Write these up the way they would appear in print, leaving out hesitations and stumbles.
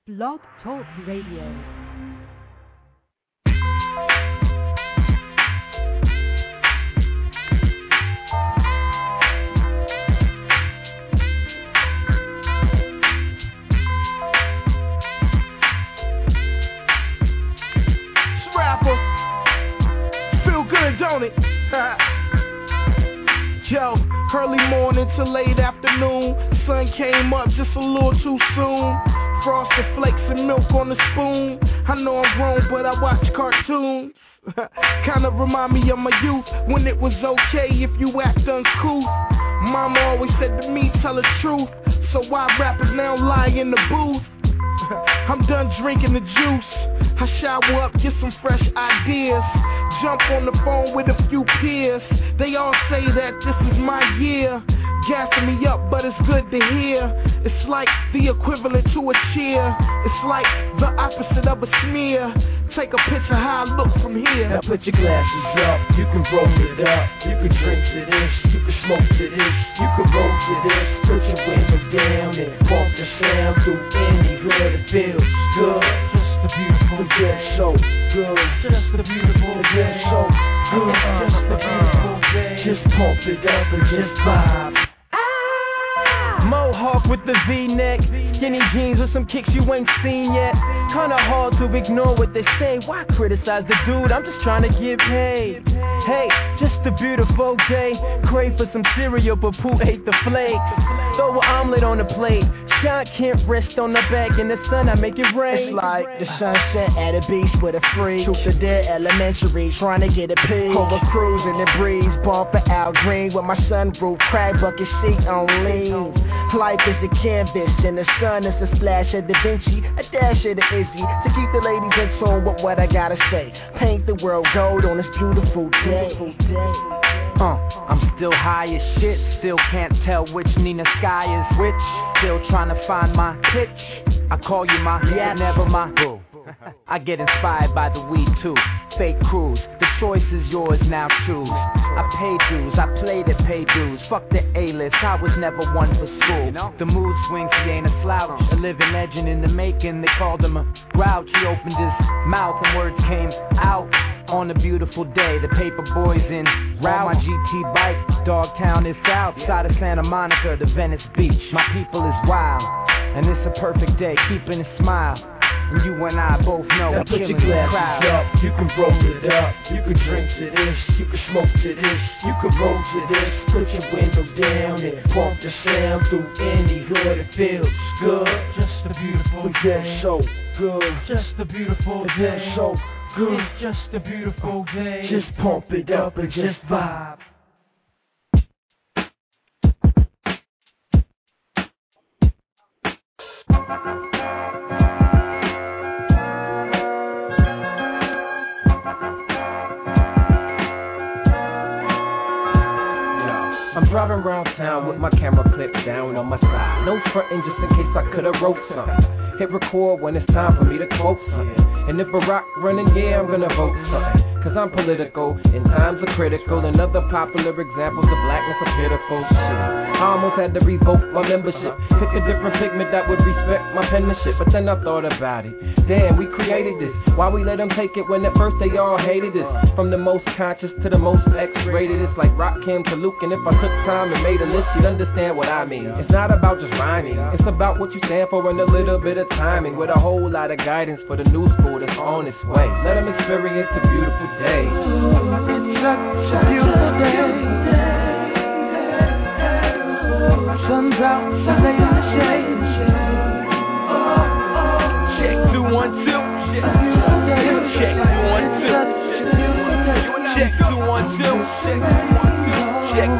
Blog Talk Radio. Don't it? Yo, early morning to late afternoon. Sun came up just a little too soon. Frosted flakes and milk on the spoon. I know I'm grown, but I watch cartoons. Kinda remind me of my youth, when it was okay if you act uncouth. Mama always said to me, tell the truth. So why rappers now lie in the booth? I'm done drinking the juice. I shower up, get some fresh ideas. Jump on the phone with a few peers. They all say that this is my year. Gassing me up, but it's good to hear. It's like the equivalent to a cheer. It's like the opposite of a smear. Take a picture how I look from here. Now put your glasses up, you can roll it up. You can drink to this, you can smoke to this. You can roll to this, put your window down and bump the sound through any hood. It feels good. Just the beautiful day, so good. Just the beautiful day, so good. Just the beautiful day. Just pump it up and just vibe. Mohawk with the V-neck, skinny jeans with some kicks you ain't seen yet. Kinda hard to ignore what they say. Why criticize the dude? I'm just trying to get paid. Hey, just a beautiful day. Crave for some cereal, but Pooh ate the flakes. Throw an omelet on the plate. Shot can't rest on the back in the sun. I make it rain. It's like the sunset at a beach with a freak. Truth or dare elementary, trying to get a pig. Over cruise in the breeze, bump for Al Green with my sunroof, crack bucket seat on lean. Life is a canvas, and the sun is a splash of Da Vinci, a dash of the Izzy, to keep the ladies in tune with what I gotta say. Paint the world gold on this beautiful day. I'm still high as shit, still can't tell which Nina Sky is which. Still trying to find my pitch. I call you my, yeah, never my boo. I get inspired by the weed too. Fake crews, the choice is yours, now choose. I pay dues, I played it, pay dues. Fuck the A-list, I was never one for school. The mood swings, he ain't a slouch. A living legend in the making, they called him a grouch. He opened his mouth and words came out. On a beautiful day, the paper boys in route. My GT bike, Dogtown is south side of Santa Monica to Venice Beach. My people is wild, and it's a perfect day, keeping a smile. And you and I both know now we're killing put your the crowd. glasses up, you can roll it up. You can drink to this, you can smoke to this. You can roll to this, put your window down and bump the sound through any hood. It feels good. Just a beautiful day, so good. Just a beautiful day, so good. It's just a beautiful day. Just pump it up and just vibe. I'm driving around town with my camera clipped down on my side. No frontin' just in case I could've wrote something. Hit record when it's time for me to quote something. And if Barack running, yeah, I'm gonna vote something. Cause I'm political, and times are critical. And other popular examples of blackness are pitiful shit. I almost had to revoke my membership. Pick a different pigment that would respect my penmanship. But then I thought about it. Damn, we created this. Why we let them take it when at first they all hated us? From the most conscious to the most X-rated. It's like Rakim to Luke. And if I took time and made a list, you'd understand what I mean. It's not about just rhyming. It's about what you stand for and a little bit of timing. With a whole lot of guidance for the new school that's on its way. Let them experience the beautiful day. It's such a beautiful day. Sun's out, Sunday in the shade. Check 2 1 2. Check 2 1 2. Check 2 1 2. Check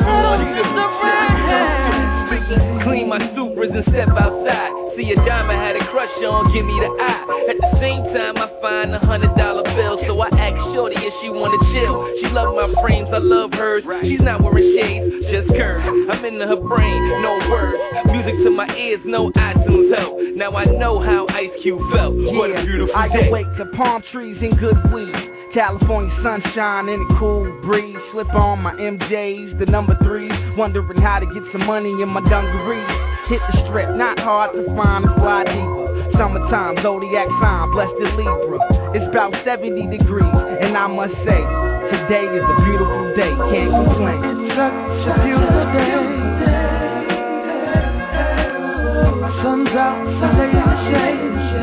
2 1 2. Clean my Supras and step outside. See a diamond had a crush on, give me the eye. At the same time, I find $100 bill, so I ask shorty if she wanna chill. She love my frames, I love hers. She's not wearing shades, just curves. I'm into her brain, no words. Music to my ears, no iTunes help. Now I know how Ice Cube felt. What a beautiful day. I can wake to palm trees and good weed. California sunshine and a cool breeze. Slip on my MJs, the number 3s. Wondering how to get some money in my dungarees. Hit the strip, not hard to find a fly deeper. summertime, zodiac sign, blessed in Libra. It's about 70 degrees, and I must say, today is a beautiful day, can't complain. It's such a beautiful day. Sun's out, stay in the shade.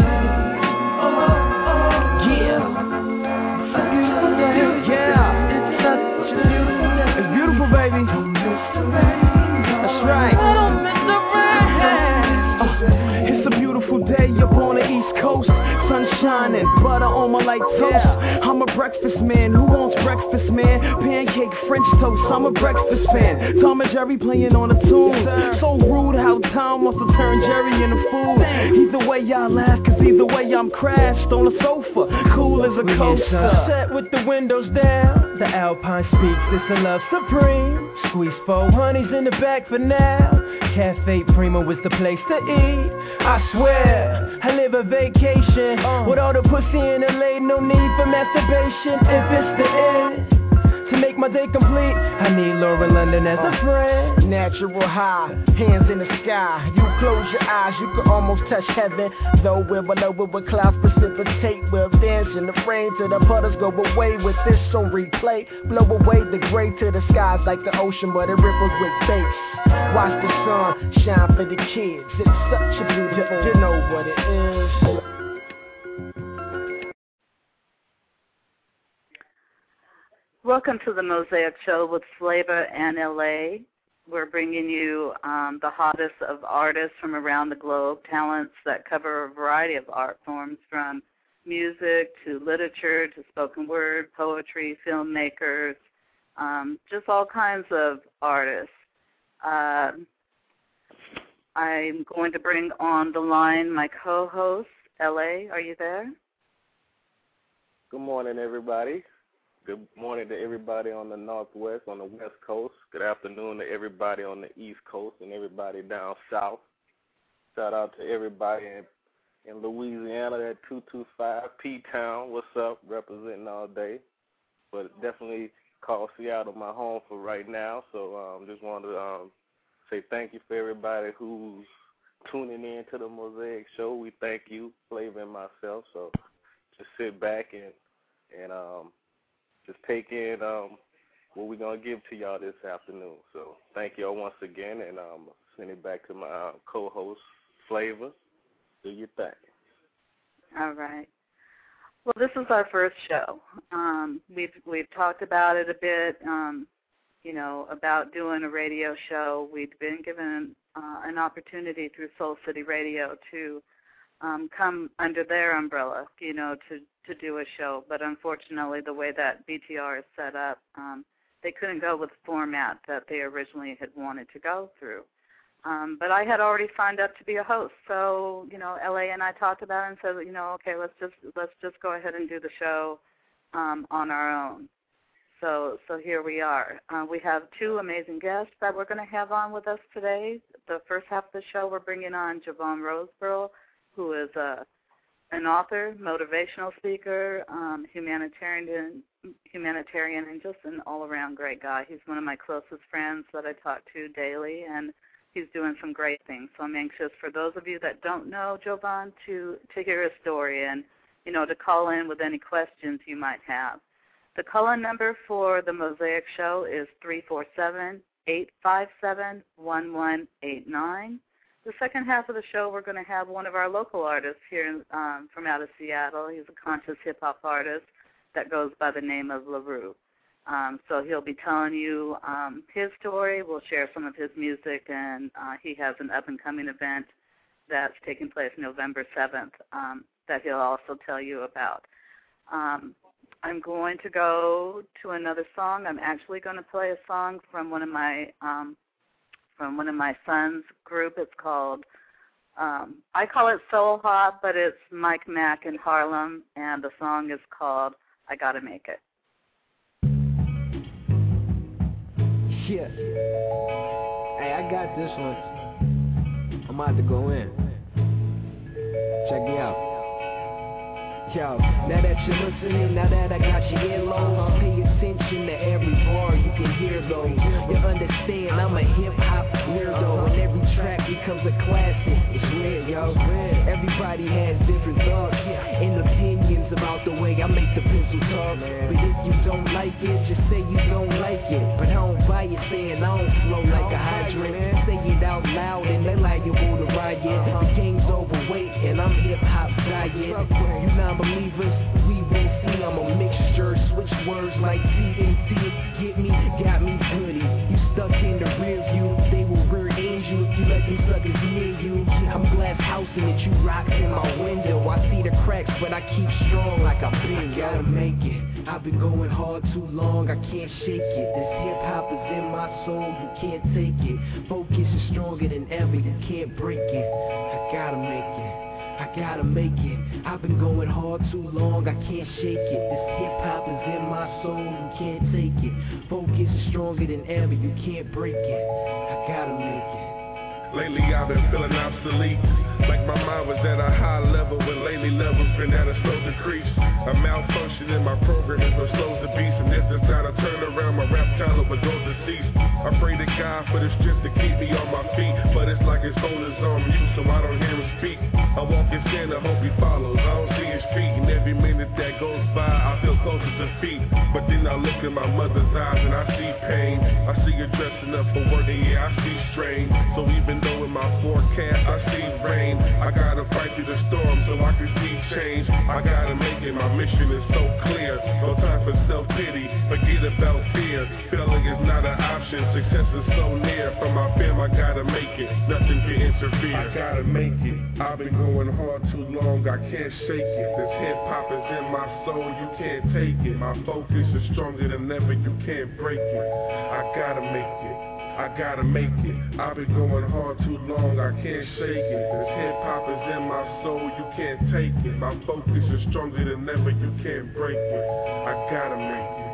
Yeah, It's a beautiful day. yeah, It's such a beautiful day. it's beautiful, baby. Don't miss the rain. That's right. I don't miss the rain. It's a beautiful day up on the East Coast. Sun shining, butter on my light toast. I'm a breakfast man, who wants breakfast, man? Pancake, French toast, I'm a breakfast fan. Tom and Jerry playing on a tune. So rude how Tom must have turned Jerry into food. Either way y'all laugh, cause either way I'm crashed on the sofa, cool as a coaster. Set with the windows down, the Alpine speaks, this a love supreme. Squeeze 4 honeys in the back for now. Cafe Primo is the place to eat. I swear, I live a vacation with all the pussy in LA, no need for masturbation. If it's the end to make my day complete, I need Laura London as a friend. Natural high, hands in the sky. You close your eyes, you can almost touch heaven. Though we're below it with clouds precipitate. We're dancing, the rain to the puddles go away with this on replay. Blow away the gray to the skies like the ocean, but it ripples with bass. Watch the sun shine for the kids. It's such a beautiful, you know what it is. Welcome to the Mosaic Show with Flavor and LA. We're bringing you the hottest of artists from around the globe, talents that cover a variety of art forms, from music to literature to spoken word, poetry, filmmakers, just all kinds of artists. I'm going to bring on the line my co-host, LA. Are you there? Good morning, everybody. Good morning to everybody on the Northwest, on the West Coast. Good afternoon to everybody on the East Coast and everybody down south. Shout out to everybody in Louisiana, that 225 P-Town. What's up? Representing all day. But definitely call Seattle my home for right now. So just wanted to say thank you for everybody who's tuning in to the Mosaic Show. We thank you, Flavor and myself. So just sit back and just take in what we're going to give to y'all this afternoon. So thank y'all once again, and send it back to my co-host, Flavor. Do your thing. All right. Well, this is our first show. We've talked about it a bit, about doing a radio show. We've been given an opportunity through Soul City Radio to come under their umbrella, to do a show. But unfortunately, the way that BTR is set up, they couldn't go with the format that they originally had wanted to go through. But I had already signed up to be a host, so LA and I talked about it and said, okay, let's just go ahead and do the show on our own. So here we are. We have 2 amazing guests that we're going to have on with us today. The first half of the show, we're bringing on Javon Roseborough, who is an author, motivational speaker, humanitarian, and just an all-around great guy. He's one of my closest friends that I talk to daily, and he's doing some great things. So I'm anxious for those of you that don't know Jovan to hear his story and, to call in with any questions you might have. The call-in number for the Mosaic Show is 347-857-1189. The second half of the show, we're going to have one of our local artists here from out of Seattle. He's a conscious hip-hop artist that goes by the name of LaRue. So he'll be telling you his story. We'll share some of his music, and he has an up-and-coming event that's taking place November 7th that he'll also tell you about. I'm going to go to another song. I'm actually going to play a song from one of my son's group. It's called, I call it Soul Hop, but it's Mike Mack in Harlem, and the song is called I Gotta Make It. Yeah. Hey, I got this one. I'm about to go in. Check me out. Yo, now that you're listening, now that I got your earlobes, pay attention to every bar you can hear those. You understand, I'm a hip-hop weirdo, and every track becomes a classic. It's weird, yo. Everybody has different thoughts and opinions about the way I make the pencil talk. But if you don't like it, just say you don't like it. But I don't buy it saying I don't flow like a hydrant. Say it out loud and they liable to riot. The game's overweight and I'm hip-hop diet. You non-believers, we won't see. I'm a mixture, switch words like CNC. Get me, got me goody. You stuck in the rear view, they will rear end you if you let them suckers near you. I'm glass housing it, you rocks in my window. I see the cracks, but I keep strong like I've been. Gotta make it. I've been going hard too long, I can't shake it. This hip-hop is in my soul, you can't take it. Focus is stronger than ever, you can't break it. I gotta make it, I gotta make it. I've been going hard too long, I can't shake it. This hip-hop is in my soul, you can't take it. Focus is stronger than ever, you can't break it. I gotta make it. Lately I've been feeling obsolete, like my mind was at a high level, but lately levels been at a slow decrease. A malfunction in my program is what slows the beast, and if it's not a turnaround, my rap talent would go deceased. I pray to God for the strength to keep me on my feet, but it's like his phone is on mute, so I don't hear him speak. I walk in sin, I hope he follows, I don't see his feet, and every minute that goes by, I feel closer to defeat. But then I look in my mother's eyes and I see pain. I see her dressing up for work, and yeah, I see strain. So even though in my forecast I see rain, I gotta fight through the storm so I can see change. I gotta make it, my mission is so clear. No time for self-pity, forget about fear. Failing is not an option, success is so near. For my fam, I gotta make it, nothing can interfere. I gotta make it, I've been going hard too long, I can't shake it. This hip-hop is in my soul, you can't take it. My focus is stronger than ever, you can't break it. I gotta make it, I gotta make it. I've been going hard too long, I can't shake it. This hip-hop is in my soul, you can't take it. My focus is stronger than ever, you can't break it. I gotta make it.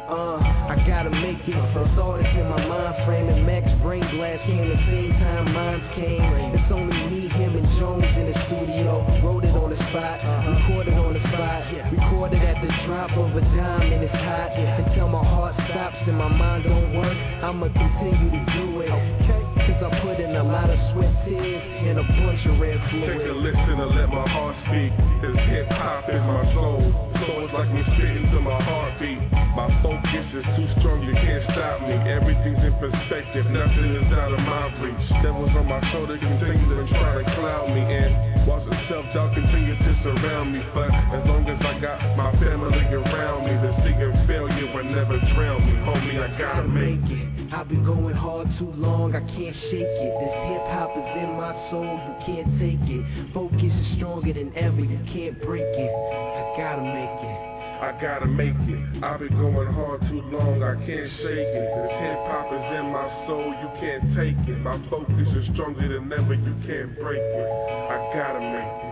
I gotta make it. Some thoughts in my mind frame, and Max Brain Blast came the same time mine came. It's only me, him, and Jones in the studio. Wrote it on the spot, recorded on the spot, recorded at the drop of a dime, and it's hot. Until my heart stops and my mind don't work, I'ma continue to do it. Cause I put in a lot of sweat, tears, and a bunch of red fluid. Take a listen and let my heart speak. This hip-hop is my soul, so it's like me spitting to my heartbeat. My focus is too strong, you can't stop me. Everything's in perspective, nothing is out of my reach. Devils on my shoulder continue to try to cloud me, and whilst the self-doubt continue to surround me. But as long as I got my family around me, the sea and failure will never drown me. Homie, I gotta make it. I've been going hard too long, I can't shake it. This hip-hop is in my soul, you can't take it. Focus is stronger than ever, you can't break it. I gotta make it, I gotta make it. I've been going hard too long, I can't shake it. This hip-hop is in my soul, you can't take it. My focus is stronger than ever, you can't break it. I gotta make it.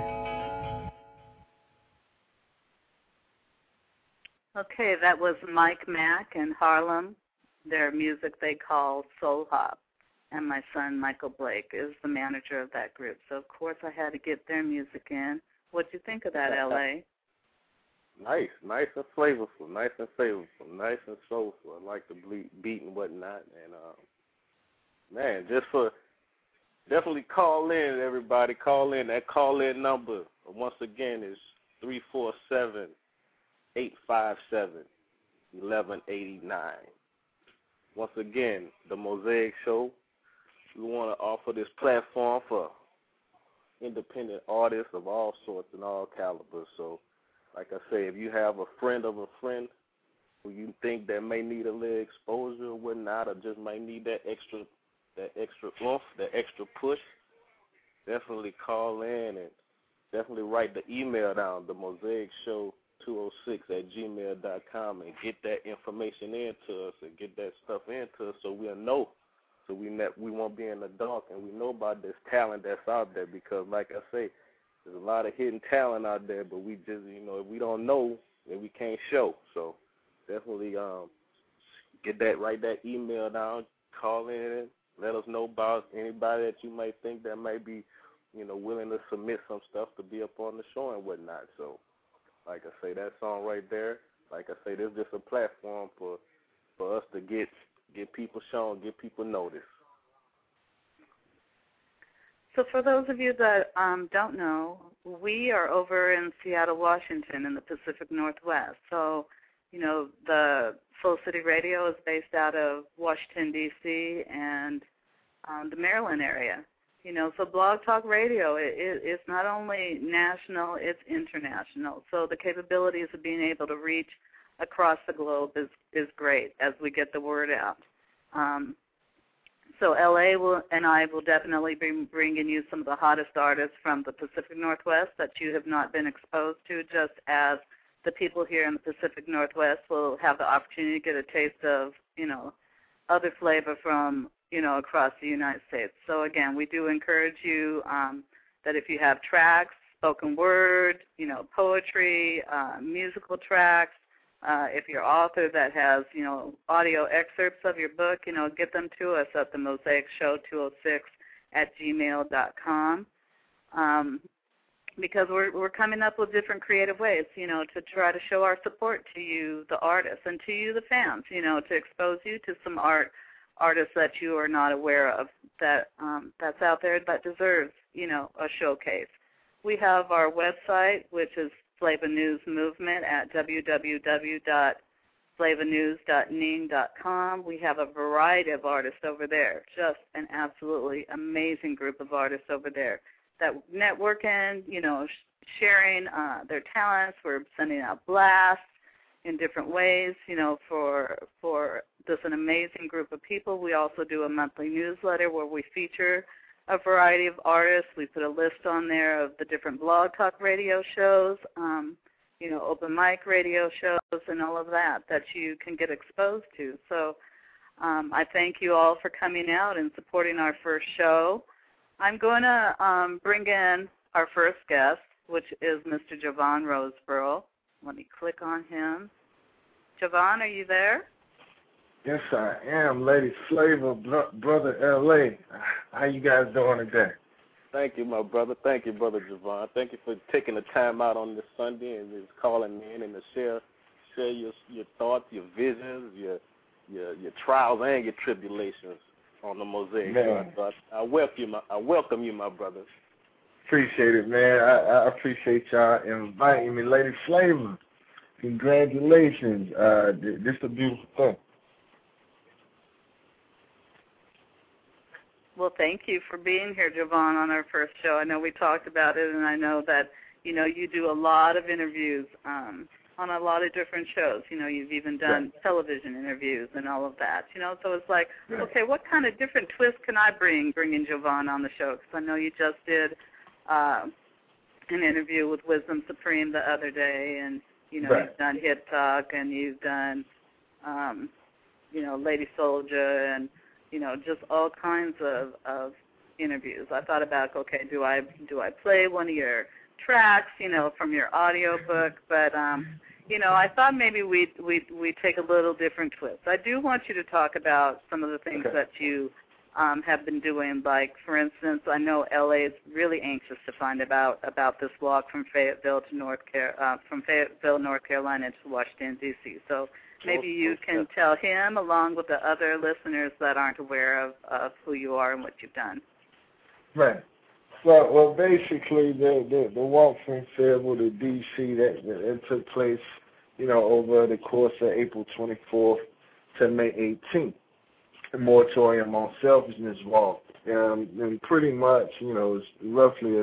Okay, that was Mike Mack and Harlem. Their music they call Soul Hop. And my son, Michael Blake, is the manager of that group. So, of course, I had to get their music in. What'd you think of that, L.A.? Nice and flavorful, nice and soulful. I like the beat and whatnot. And, man, definitely call in, everybody. Call in. That call-in number, once again, is 347-857-1189. Once again, the Mosaic Show. We want to offer this platform for independent artists of all sorts and all calibers. So, like I say, if you have a friend of a friend who you think that may need a little exposure or whatnot, or just might need that extra oomph, that extra push, definitely call in and definitely write the email down, the Mosaic Show 206@gmail.com, and get that information into us and get that stuff into us so we'll know, so we won't be in the dark, and we know about this talent that's out there, because like I say, there's a lot of hidden talent out there, but we just, if we don't know, then we can't show. So definitely write that email down, call in, let us know about anybody that you might think that might be, willing to submit some stuff to be up on the show and whatnot. So Like I say, that song right there, like I say, this is just a platform for us to get people shown, get people noticed. So for those of you that don't know, we are over in Seattle, Washington in the Pacific Northwest. So, you know, the Soul City Radio is based out of Washington, D.C. and the Maryland area. You know, so Blog Talk Radio, it's not only national, it's international. So the capabilities of being able to reach across the globe is great as we get the word out. So LA and I will definitely be bringing you some of the hottest artists from the Pacific Northwest that you have not been exposed to, just as the people here in the Pacific Northwest will have the opportunity to get a taste of, you know, other flavor from, you know, across the United States. So again, we do encourage you that if you have tracks, spoken word, you know, poetry, musical tracks, if you're an author that has, you know, audio excerpts of your book, you know, get them to us at the Mosaic Show 206@gmail.com. Because we're coming up with different creative ways, you know, to try to show our support to you, the artists, and to you, the fans, you know, to expose you to some artists that you are not aware of that's out there that deserves, you know, a showcase. We have our website, which is Flava News Movement at www.flavanews.ning.com. We have a variety of artists over there, just an absolutely amazing group of artists over there that networking, you know, sharing their talents. We're sending out blasts in different ways, you know, for just an amazing group of people. We also do a monthly newsletter where we feature a variety of artists. We put a list on there of the different Blog Talk Radio shows, you know, open mic radio shows and all of that you can get exposed to. So I thank you all for coming out and supporting our first show. I'm going to bring in our first guest, which is Mr. Javon Roseborough. Let me click on him. Javon, are you there? Yes, I am, Lady Flava, Brother L.A. How you guys doing today? Thank you, my brother. Thank you, Brother Javon. Thank you for taking the time out on this Sunday and just calling in and to share your thoughts, your visions, your trials and your tribulations on the Mosaic. So I welcome you, my brother. Appreciate it, man. I appreciate y'all inviting me, Lady Flava. Congratulations. This is a beautiful thing. Well, thank you for being here, Javon, on our first show. I know we talked about it, and I know that, you know, you do a lot of interviews on a lot of different shows. You know, you've even done television interviews and all of that, you know. So it's like, okay, what kind of different twist can I bringing Javon on the show? Because I know you just did an interview with Wisdom Supreme the other day, and, you know, you've done Hip Talk, and you've done, you know, Lady Soldier, and, you know, just all kinds of interviews. I thought about, okay, do I play one of your tracks, you know, from your audio book? But you know, I thought maybe we'd take a little different twist. I do want you to talk about some of the things that you have been doing. Like, for instance, I know LA is really anxious to find about this walk from Fayetteville, North Carolina to Washington, D.C. So maybe you can tell him, along with the other listeners that aren't aware of who you are and what you've done. Right. Well, basically, the walk from Fayetteville to D.C. that took place, you know, over the course of April 24th to May 18th. The moratorium on selfishness walk, and pretty much, you know, it's roughly a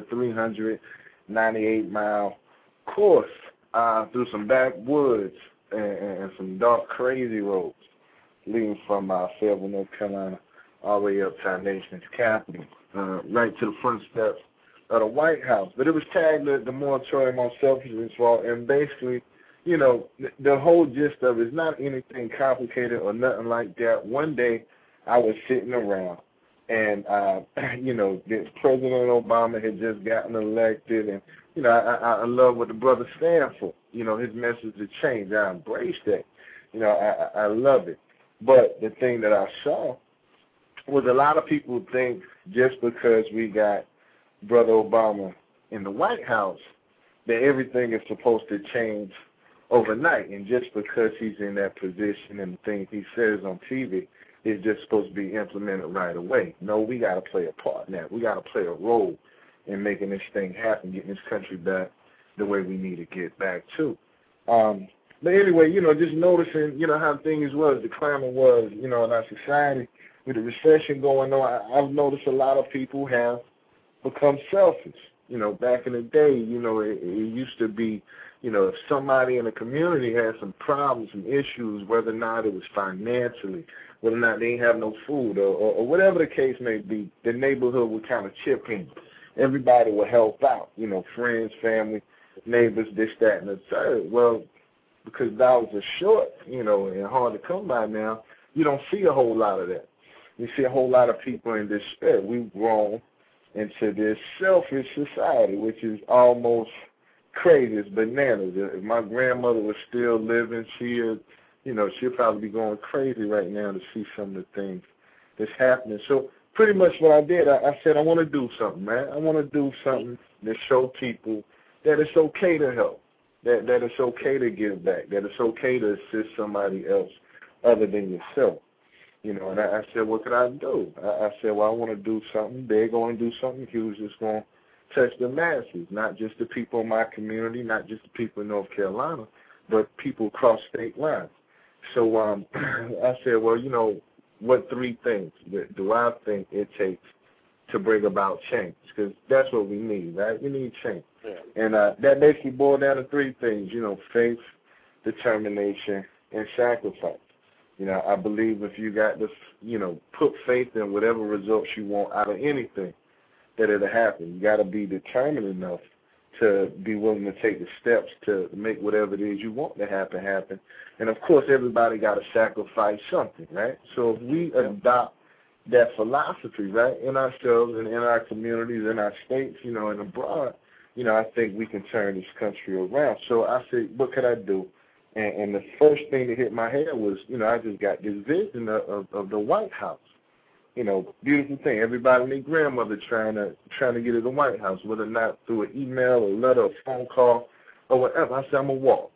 398-mile course through some backwoods and some dark, crazy roads leading from Fayetteville, North Carolina, all the way up to our nation's capital, right to the front steps of the White House. But it was tagged the moratorium on selfishness walk, and basically, you know, the whole gist of it is not anything complicated or nothing like that. One day, I was sitting around, and, you know, President Obama had just gotten elected, and, you know, I love what the brother stands for. You know, his message of change. I embrace that. You know, I love it. But the thing that I saw was a lot of people think just because we got Brother Obama in the White House that everything is supposed to change overnight, and just because he's in that position and the things he says on TV is just supposed to be implemented right away. No, we got to play a part in that. We got to play a role in making this thing happen, getting this country back the way we need to get back to. But anyway, just noticing, how things was, the climate was, in our society with the recession going on. I've noticed a lot of people have become selfish. Back in the day, it used to be, if somebody in the community had some problems, some issues, whether or not it was financially, whether or not they didn't have no food, or whatever the case may be, the neighborhood would kind of chip in. Everybody would help out, friends, family, neighbors, this, that, and the third. Well, because dollars are short, and hard to come by now, you don't see a whole lot of that. You see a whole lot of people in despair. We've grown into this selfish society, which is almost crazy. It's bananas. If my grandmother was still living, she'll probably be going crazy right now to see some of the things that's happening. So pretty much what I did, I said I want to do something, man. I want to do something to show people that it's okay to help, that it's okay to give back, that it's okay to assist somebody else other than yourself. And I said, what could I do? I said, well, I want to do something big. I want to do something huge that's going to touch the masses, not just the people in my community, not just the people in North Carolina, but people across state lines. So I said, well, what 3 things do I think it takes to bring about change? Because that's what we need, right? We need change. Yeah. And that basically boiled down to 3 things, faith, determination, and sacrifice. I believe if you got to, put faith in whatever results you want out of anything, that it'll happen. You got to be determined enough to be willing to take the steps to make whatever it is you want to happen. And, of course, everybody got to sacrifice something, right? So if we adopt that philosophy, right, in ourselves and in our communities, in our states, and abroad, I think we can turn this country around. So I said, what could I do? And the first thing that hit my head was, I just got this vision of the White House. Beautiful thing. Everybody and their grandmother trying to get to the White House, whether or not through an email or letter or phone call or whatever. I said, I'm going to walk.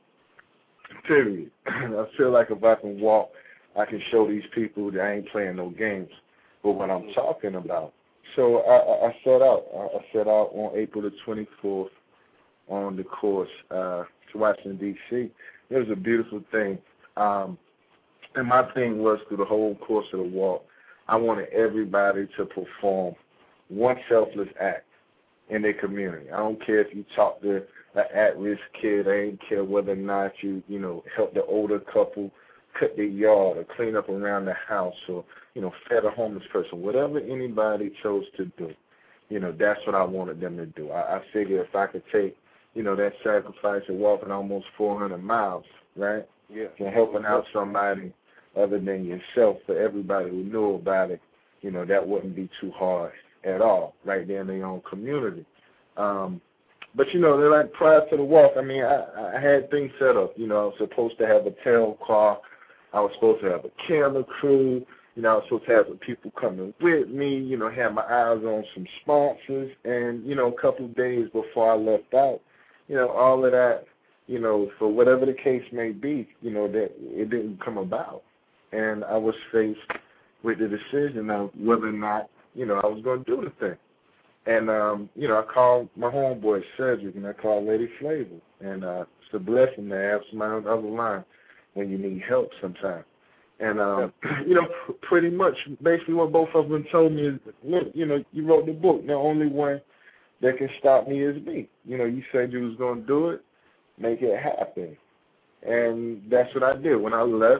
Period. I feel like if I can walk, I can show these people that I ain't playing no games with what I'm talking about. So I set out. I set out on April the 24th on the course to Washington, D.C. It was a beautiful thing. And my thing was through the whole course of the walk, I wanted everybody to perform one selfless act in their community. I don't care if you talk to an at-risk kid. I ain't care whether or not you help the older couple cut their yard or clean up around the house or, fed a homeless person. Whatever anybody chose to do, that's what I wanted them to do. I figured if I could take that sacrifice of walking almost 400 miles, right? Yeah. And helping out somebody other than yourself, for everybody who knew about it, that wouldn't be too hard at all, right there in their own community. But, they're like prior to the walk, I had things set up. I was supposed to have a tail car. I was supposed to have a camera crew. I was supposed to have some people coming with me, have my eyes on some sponsors. And, a couple of days before I left out, all of that, for whatever the case may be, that it didn't come about. And I was faced with the decision of whether or not, I was going to do the thing. And, I called my homeboy, Cedric, and I called Lady Flavor. And it's a blessing to have somebody on the other line when you need help sometimes. And, pretty much basically what both of them told me is, look, you wrote the book. The only one that can stop me is me. You said you was going to do it, make it happen. And that's what I did. When I left,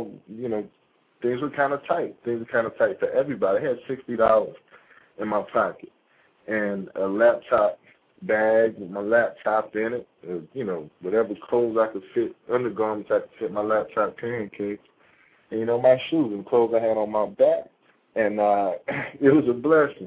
things were kind of tight. Things were kind of tight for everybody. I had $60 in my pocket and a laptop bag with my laptop in it, whatever clothes I could fit, undergarments I could fit my laptop pancakes, and, my shoes and clothes I had on my back. And it was a blessing.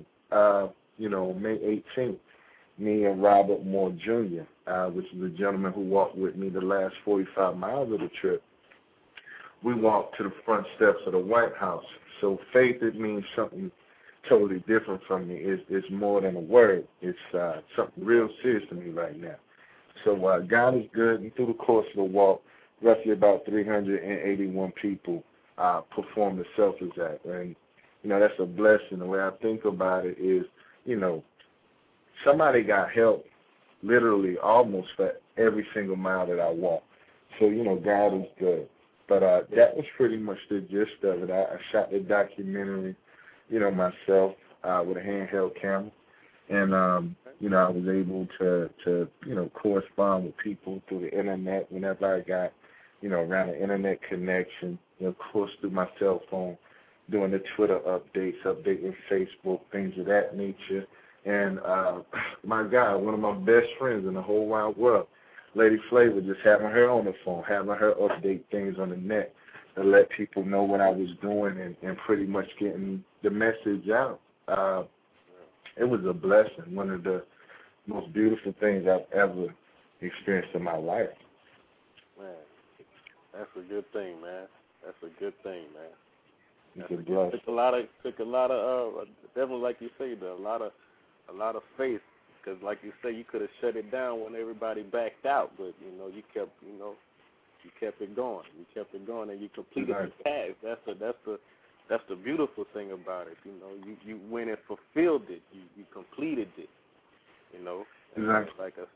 May 18th, me and Robert Moore Jr., which is the gentleman who walked with me the last 45 miles of the trip, we walked to the front steps of the White House. So faith, it means something totally different from me. It's more than a word. It's something real serious to me right now. So God is good, and through the course of the walk, roughly about 381 people performed the Selfless Act. And, that's a blessing. The way I think about it is, somebody got help literally almost for every single mile that I walk. So, God is good. But that was pretty much the gist of it. I shot the documentary, myself with a handheld camera. And, I was able to correspond with people through the Internet whenever I got, around the Internet connection, of course, through my cell phone, doing the Twitter updates, updating Facebook, things of that nature. And my guy, one of my best friends in the whole wide world, Lady Flavor, just having her on the phone, having her update things on the net to let people know what I was doing and pretty much getting the message out. It was a blessing, one of the most beautiful things I've ever experienced in my life. Man, that's a good thing, man. That's a good thing, man. Took a lot of definitely, like you say, a lot of faith, because like you say, you could have shut it down when everybody backed out, but you kept it going. You kept it going, and you completed the task. That's the beautiful thing about it. You went and fulfilled it. You completed it. Exactly. Like I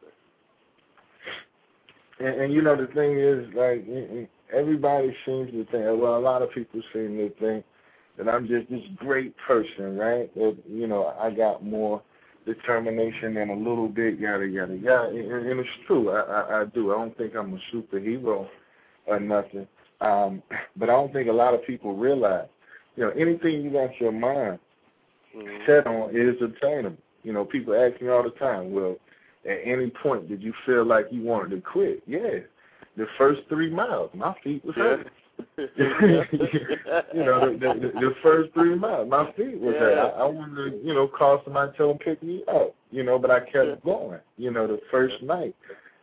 said. And the thing is, like, everybody seems to think, well, a lot of people seem to think that I'm just this great person, right? That, I got more determination than a little bit, yada, yada, yada. And it's true. I do. I don't think I'm a superhero or nothing. But I don't think a lot of people realize, anything you got your mind set on is attainable. People ask me all the time, well, at any point did you feel like you wanted to quit? Yeah. The first 3 miles, my feet was hurting. The first 3 miles, my feet was hurting. I wanted to, call somebody, tell them pick me up, but I kept going. The first night,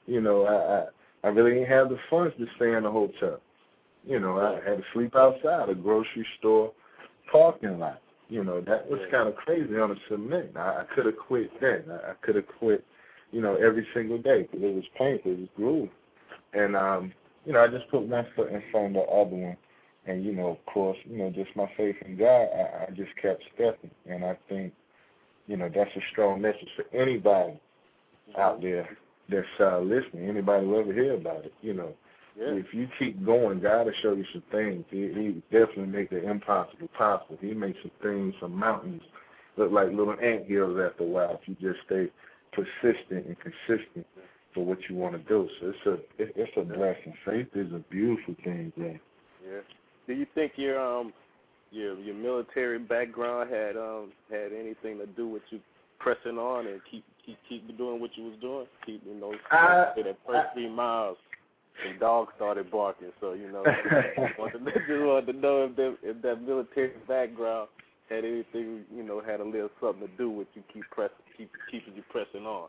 I really didn't have the funds to stay in the hotel. I had to sleep outside a grocery store parking lot. That was kind of crazy on a cement. I could have quit then. I could have quit, every single day because it was painful. It was grueling. And, I just put one foot in front of the other one. And, of course, just my faith in God, I just kept stepping. And I think, that's a strong message for anybody out there that's listening, anybody who ever hear about it, If you keep going, God will show you some things. He definitely make the impossible possible. He makes some things, some mountains, look like little anthills after a while if you just stay persistent and consistent for what you want to do. So it's a blessing. Faith is a beautiful thing, man. Yeah. Do you think your military background had anything to do with you pressing on and keep doing what you was doing? That first 3 miles. And dogs started barking, so wanted to know if that military background had anything, had a little something to do with you keeping you pressing on.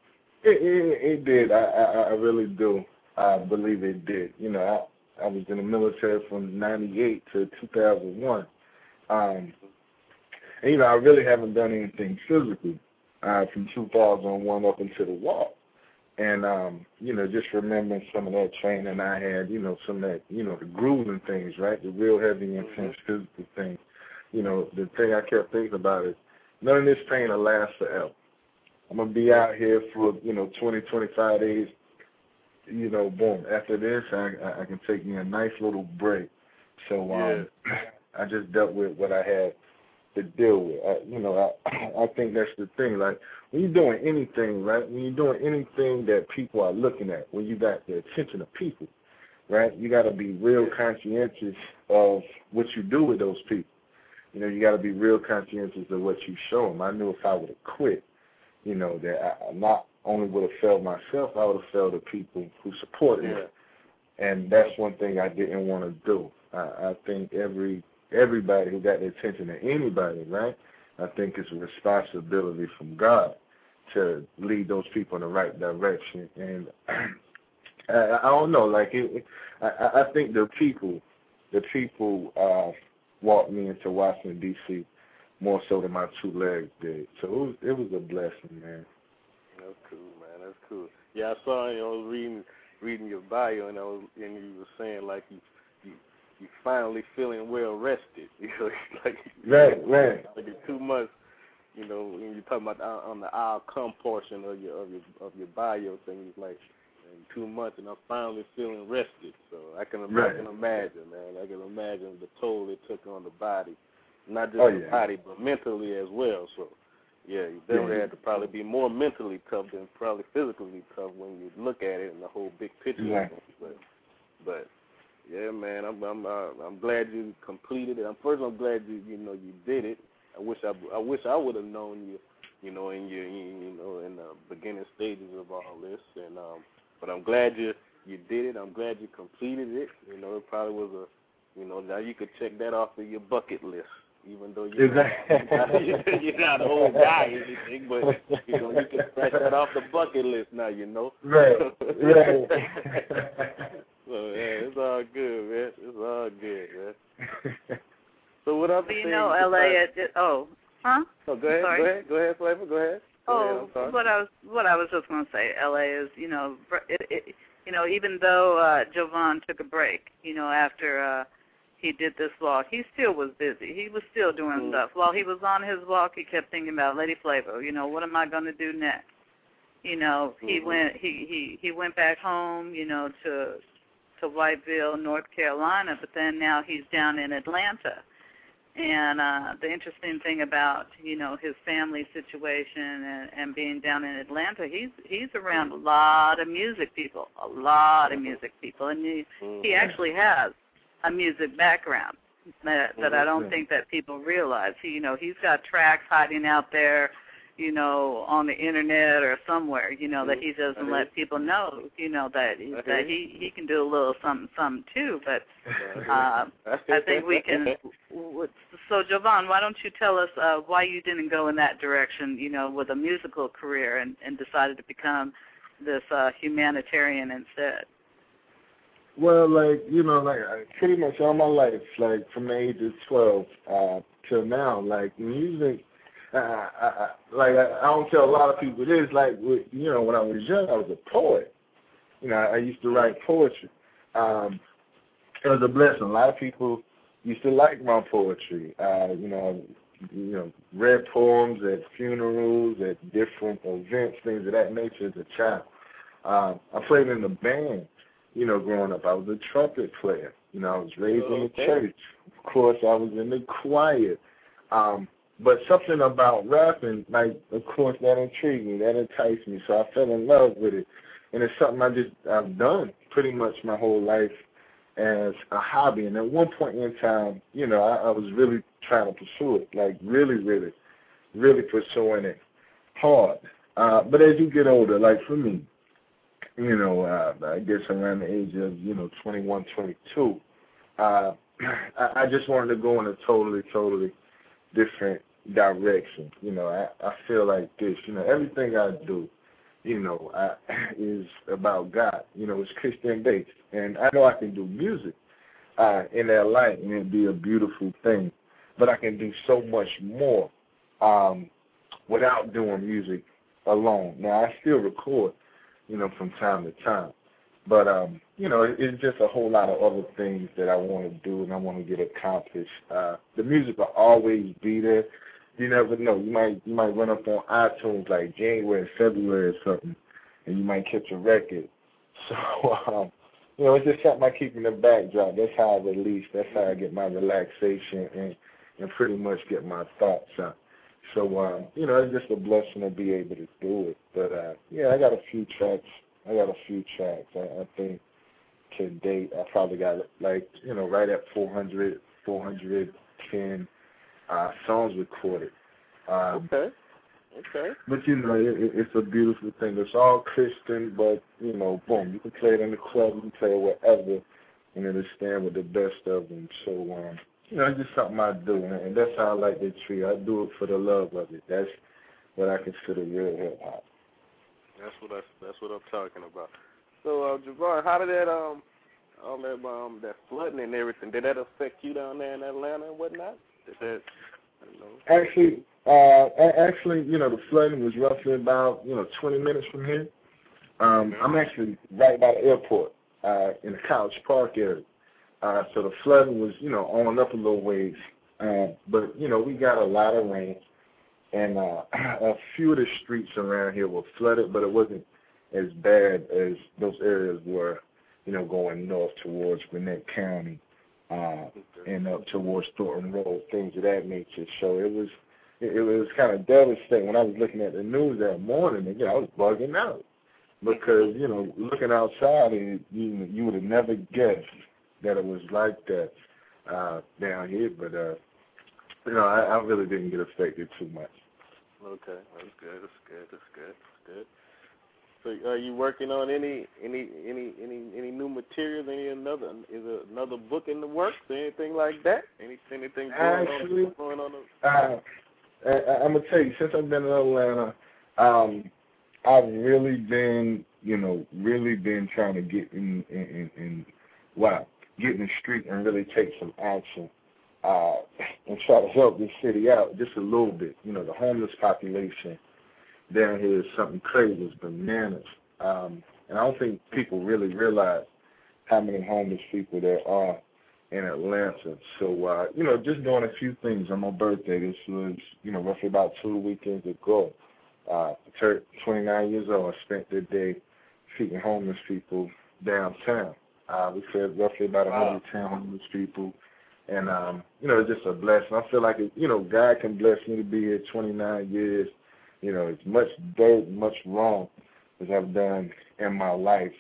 It did. I really do. I believe it did. I was in the military from '98 to 2001, and I really haven't done anything physically from 2001 up until the war. And, just remembering some of that training I had, some of that, the grueling things, right, the real heavy, intense physical things. The thing I kept thinking about is none of this pain will last forever. I'm going to be out here for, 20, 25 days, boom. After this, I can take me a nice little break. So I just dealt with what I had to deal with. I think that's the thing. Like, when you're doing anything, right, when you're doing anything that people are looking at, when you got the attention of people, right, you got to be real conscientious of what you do with those people. You got to be real conscientious of what you show them. I knew if I would have quit, that I not only would have failed myself, I would have failed the people who supported me. And that's one thing I didn't want to do. I think everybody who got the attention of anybody, right, I think it's a responsibility from God to lead those people in the right direction. And I don't know, like I think the people walked me into Washington, D.C. more so than my 2 legs did. So it was a blessing, man. That's cool, man. That's cool. Yeah, I saw. I was reading your bio, and you were saying like you finally feeling well rested. You know, like right. Like in 2 months. You know, when you're talking about on the "I'll come" portion of your bio thing, it's like in 2 months, and I'm finally feeling rested. So I can imagine, man. I can imagine the toll it took on the body, not just the body, but mentally as well. So yeah, you definitely had to probably be more mentally tough than probably physically tough when you look at it in the whole big picture. Yeah. But yeah, man, I'm glad you completed it. I'm glad you did it. I wish I would have known you, in the beginning stages of all this, and but I'm glad you did it. I'm glad you completed it. You know, it probably was now you could check that off of your bucket list, even though you're not an old guy or anything, but you can scratch that off the bucket list now. Right. So yeah, it's all good, man. It's all good, man. So what other things? LA. Oh, go ahead. Go ahead, Flavor. Go ahead. What I was just going to say, LA is, even though Jovan took a break, after he did this walk, he still was busy. He was still doing stuff. While he was on his walk, he kept thinking about Lady Flavor. What am I going to do next? He went back home, to Whiteville, North Carolina, but then now he's down in Atlanta. And the interesting thing about, his family situation and being down in Atlanta, he's around a lot of music people, and he actually has a music background that I don't think that people realize. He's got tracks hiding out there, on the internet or somewhere, that he doesn't let people know, that he can do a little something too. But I think we can. So, Jovan, why don't you tell us why you didn't go in that direction, with a musical career and decided to become this humanitarian instead? Well, pretty much all my life, from the age of 12 till now, music. I don't tell a lot of people this. When I was young, I was a poet. I used to write poetry. It was a blessing. A lot of people used to like my poetry. Read poems at funerals, at different events, things of that nature as a child. I played in a band. Growing up, I was a trumpet player. I was raised in the church. Of course, I was in the choir. But something about rapping, of course, that intrigued me, that enticed me. So I fell in love with it. And it's something I've done pretty much my whole life as a hobby. And at one point in time, I was really trying to pursue it, really pursuing it hard. But as you get older, for me, I guess around the age of, 21, 22, I just wanted to go in a totally different direction. I feel like this. Everything I do, is about God. It's Christian-based. And I know I can do music in that light, and it'd be a beautiful thing. But I can do so much more without doing music alone. Now, I still record, from time to time. But, it's just a whole lot of other things that I want to do and I want to get accomplished. The music will always be there. You never know. You might run up on iTunes like January, February or something, and you might catch a record. So, it's just something I keep in the backdrop. That's how I release. That's how I get my relaxation and pretty much get my thoughts out. So, it's just a blessing to be able to do it. But, I got a few tracks. I think to date I probably got right at 410 songs recorded. Okay. But it's a beautiful thing. It's all Christian, but boom, you can play it in the club, you can play it wherever, and it'll stand with the best of them. So it's just something I do, and that's how I like the tree. I do it for the love of it. That's what I consider real hip hop. That's what I'm talking about. So, Jovan, how did that all that flooding and everything, did that affect you down there in Atlanta and whatnot? Actually, the flooding was roughly about 20 minutes from here. I'm actually right by the airport in the College Park area. So the flooding was, on up a little ways. But, we got a lot of rain. And a few of the streets around here were flooded, but it wasn't as bad as those areas were, going north towards Gwinnett County and up towards Thornton Road, things of that nature. So it was kind of devastating. When I was looking at the news that morning, I was bugging out because, looking outside, you would have never guessed that it was like that down here. But, I really didn't get affected too much. Okay, that's good. So, are you working on any new materials? Another book in the works? Anything like that? Anything going on? I'm gonna tell you, since I've been in Atlanta, I've really been trying to get in the street and really take some action. And try to help this city out just a little bit. The homeless population down here is something crazy. It's bananas. And I don't think people really realize how many homeless people there are in Atlanta. So, just doing a few things on my birthday. This was, roughly about 2 weekends ago. I turned 29 years old. I spent the day feeding homeless people downtown. We fed roughly about 110 homeless people. And, it's just a blessing. I feel like, God can bless me to be here 29 years. As much dirt, much wrong as I've done in my life,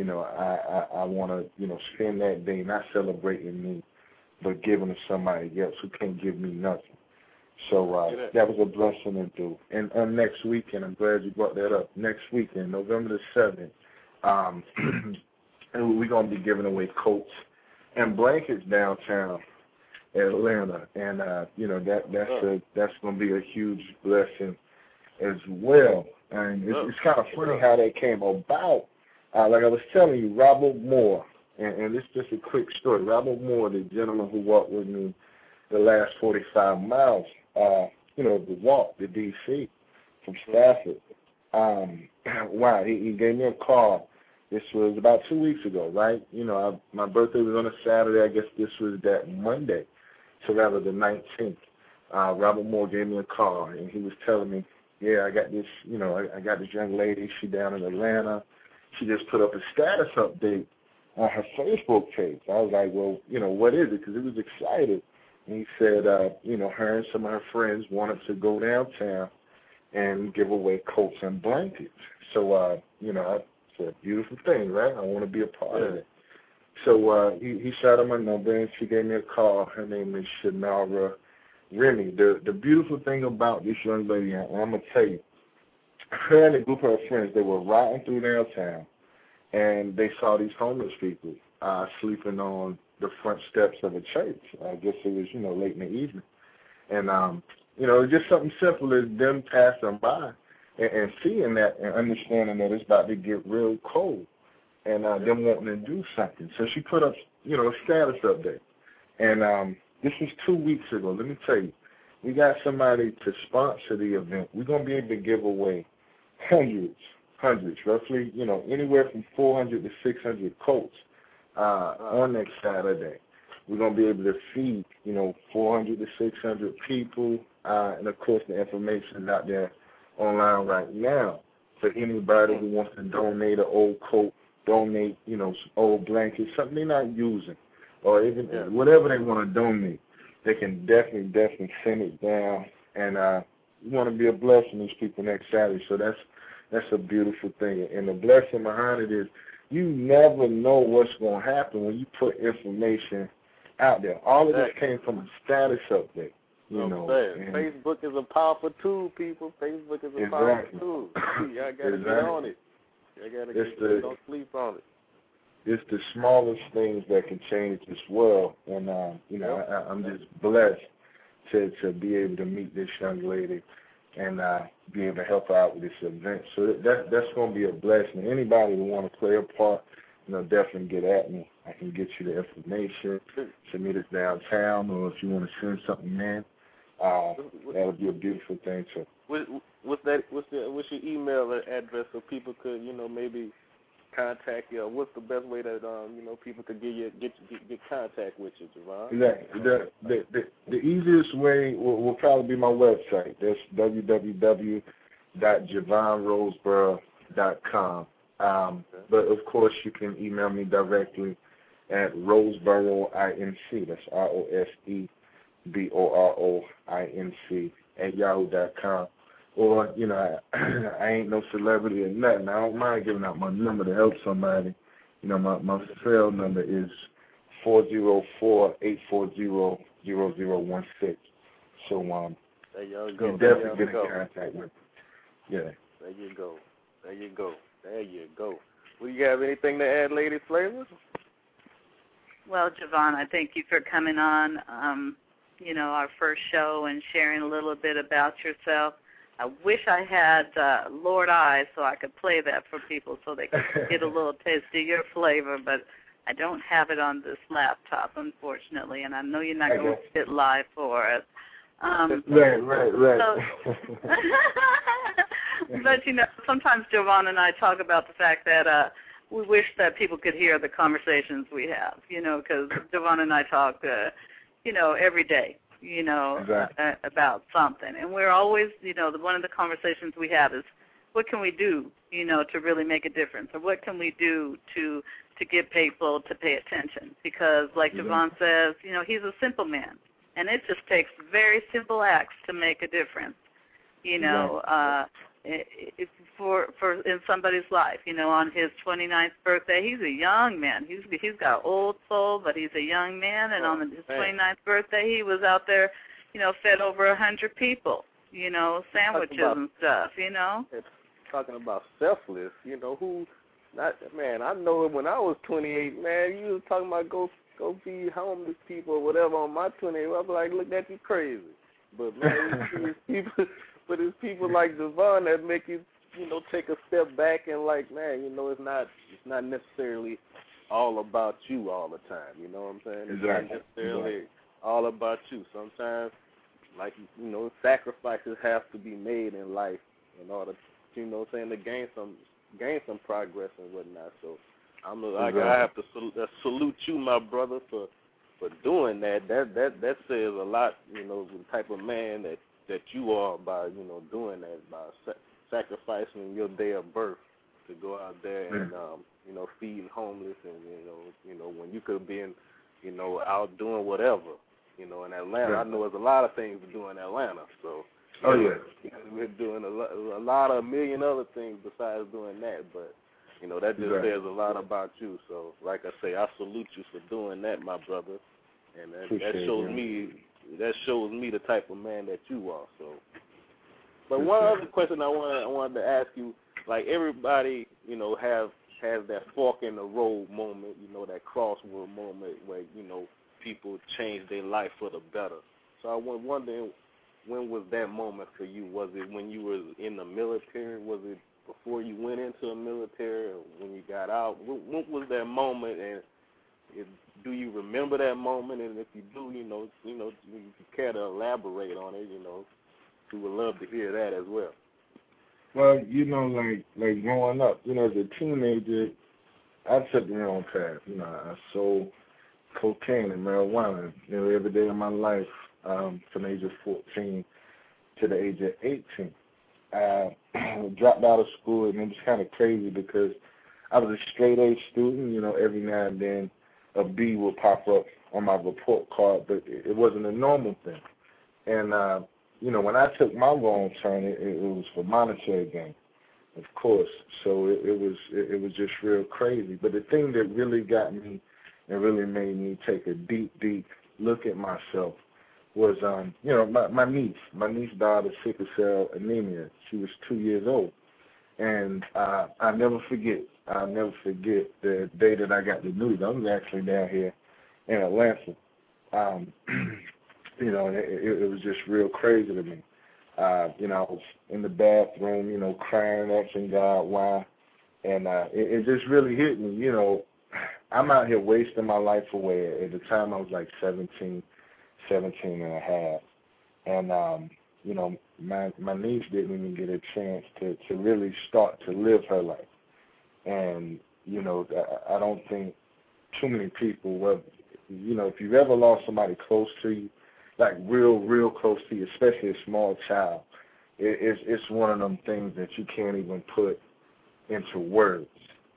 I want to, spend that day not celebrating me, but giving to somebody else who can't give me nothing. So that was a blessing to do. And next weekend, I'm glad you brought that up. Next weekend, November the 7th, we're going to be giving away coats and blankets downtown Atlanta, and that's going to be a huge blessing as well. And it's kind of funny how that came about. Like I was telling you, Robert Moore, and this is just a quick story. Robert Moore, the gentleman who walked with me the last 45 miles, the walk to D.C. from Stafford. Wow, he gave me a call. This was about 2 weeks ago, right? My birthday was on a Saturday. I guess this was that Monday. So rather the 19th, Robert Moore gave me a call, and he was telling me, I got this, I got this young lady. She down in Atlanta. She just put up a status update on her Facebook page. I was like, well, what is it? Because it was excited. And he said, her and some of her friends wanted to go downtown and give away coats and blankets. So, it's a beautiful thing, right? I want to be a part of it. So he shot her my number, and she gave me a call. Her name is Shanara Remy. The beautiful thing about this young lady, and I'm going to tell you, her and a group of her friends, they were riding through downtown, and they saw these homeless people sleeping on the front steps of a church. I guess it was, late in the evening. And, just something simple as them passing by and seeing that and understanding that it's about to get real cold. And them wanting to do something. So she put up, a status update. And this was 2 weeks ago. Let me tell you, we got somebody to sponsor the event. We're going to be able to give away hundreds, roughly, anywhere from 400 to 600 coats on next Saturday. We're going to be able to feed, 400 to 600 people. And, of course, the information is out there online right now for anybody who wants to donate an old coat, donate, some old blankets, something they're not using, or even whatever they want to donate. They can definitely send it down. And we want to be a blessing to these people next Saturday. So that's a beautiful thing. And the blessing behind it is you never know what's going to happen when you put information out there. All of this came from a status update. Facebook is a powerful tool, people. Facebook is a powerful tool. Y'all got to get on it. Don't sleep on it. It's the smallest things that can change this world, and I'm just blessed to be able to meet this young lady and be able to help her out with this event. So that's going to be a blessing. Anybody who want to play a part, definitely get at me. I can get you the information to meet us downtown, or if you want to send something in, that would be a beautiful thing too. what's your email address so people could, you know, maybe contact you? What's the best way that you know, people could get contact with you, Javon? The easiest way will probably be my website. That's www.javonroseborough.com. But of course, you can email me directly at roseborrow.inc. That's ROSEBOROINC @yahoo.com. Or, you know, I ain't no celebrity or nothing. I don't mind giving out my number to help somebody. You know, my cell number is 404-840-0016. So there you go. You definitely get in contact with me. Yeah. There you go. Well, you have anything to add, Lady Flavors? Well, Javon, I thank you for coming on, you know, our first show and sharing a little bit about yourself. I wish I had Lord Eyes so I could play that for people so they could get a little taste of your flavor, but I don't have it on this laptop, unfortunately, and I know you're not going to sit live for it. Right. So, but, you know, sometimes Javon and I talk about the fact that we wish that people could hear the conversations we have, you know, because Javon and I talk, you know, every day, you know, about something. And we're always, you know, one of the conversations we have is, what can we do, you know, to really make a difference? Or what can we do to get people to pay attention? Because, like Javon says, you know, he's a simple man. And it just takes very simple acts to make a difference, you know, for in somebody's life. You know, on his 29th birthday, he's a young man. He's got old soul, but he's a young man. And on his 29th birthday, he was out there, you know, fed over 100 people, you know, sandwiches and stuff, you know. Talking about selfless, you know, man, I know it when I was 28, man, you was talking about go feed homeless people or whatever on my 28. I was like, look at you crazy. But, man, it's people like Javon that make you, you know, take a step back and like, man, you know, it's not necessarily all about you all the time. You know what I'm saying? It's not necessarily all about you. Sometimes, like, you know, sacrifices have to be made in life in order, you know what I'm saying, to gain some progress and whatnot. So I have to salute you, my brother, for doing that. That says a lot, you know, the type of man that you are by, you know, doing that, by sacrificing your day of birth to go out there and you know, feeding homeless, and you know when you could have been, you know, out doing whatever, you know, in Atlanta. I know there's a lot of things to do in Atlanta, so. We're doing a lot of a million other things besides doing that, but you know, that just says a lot about you. So, like I say, I salute you for doing that, my brother, and that shows me the type of man that you are. So, but one other question I wanted to ask you, like everybody, you know, has that fork in the road moment, you know, that crossroad moment where, you know, people change their life for the better. So I was wondering, when was that moment for you? Was it when you were in the military? Was it before you went into the military, or when you got out? What was that moment, and do you remember that moment? And if you do, you know, if you care to elaborate on it, you know, we would love to hear that as well. Well, you know, like growing up, you know, as a teenager, I took the wrong path. You know, I sold cocaine and marijuana, you know, every day of my life, from the age of 14 to the age of 18. I dropped out of school, and it was kind of crazy because I was a straight-A student. You know, every now and then a B would pop up on my report card, but it wasn't a normal thing. And, you know, when I took my wrong turn, it was for monetary gain, of course. So it was just real crazy. But the thing that really got me and really made me take a deep, deep look at myself was, you know, my niece. My niece died of sickle cell anemia. She was 2 years old. And I'll never forget the day that I got the news. I was actually down here in Atlanta. You know, it was just real crazy to me. You know, I was in the bathroom, you know, crying, asking God why. And it just really hit me, you know, I'm out here wasting my life away. At the time I was like 17 and a half. And, my niece didn't even get a chance to really start to live her life. And, I don't think too many people, if you've ever lost somebody close to you, like real close to you, especially a small child, it's one of them things that you can't even put into words.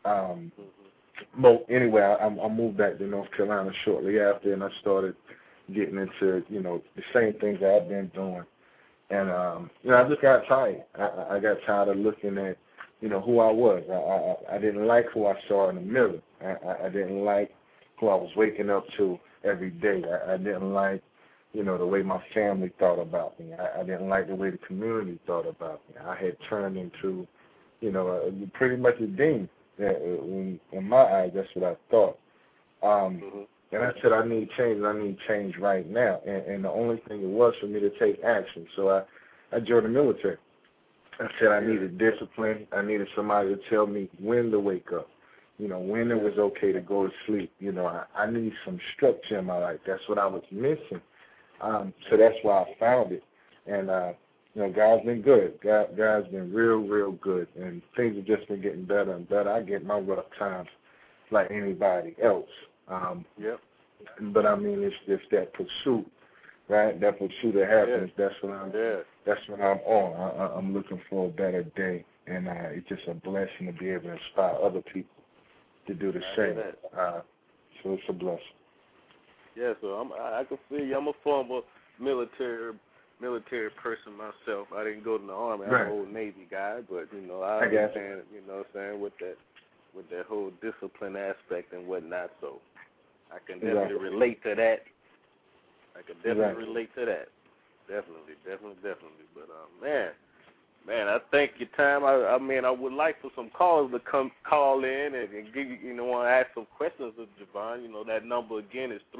But anyway, I moved back to North Carolina shortly after, and I started getting into, the same things that I've been doing. And, I just got tired. I got tired of looking at, who I was. I didn't like who I saw in the mirror. I didn't like who I was waking up to every day. I didn't like, the way my family thought about me. I didn't like the way the community thought about me. I had turned into, pretty much a demon. In my eyes, that's what I thought. And I said, I need change, and I need change right now. And the only thing it was for me to take action. So I joined the military. I said I needed discipline. I needed somebody to tell me when to wake up, when it was okay to go to sleep. I need some structure in my life. That's what I was missing. So that's why I found it. And, God's been good. God's been real good. And things have just been getting better and better. I get my rough times like anybody else. But I mean, it's that pursuit, right? That pursuit of happiness. That's what I'm on. I'm looking for a better day, and it's just a blessing to be able to inspire other people to do the same. So it's a blessing. Yeah, so I can see you. I'm a former military person myself. I didn't go to the Army. I'm an old Navy guy, but I understand. With that whole discipline aspect and whatnot. So I can definitely relate to that. Relate to that. Definitely. But man, I think your time. I mean, I would like for some callers to call in and give you, want to ask some questions of Javon. That number again is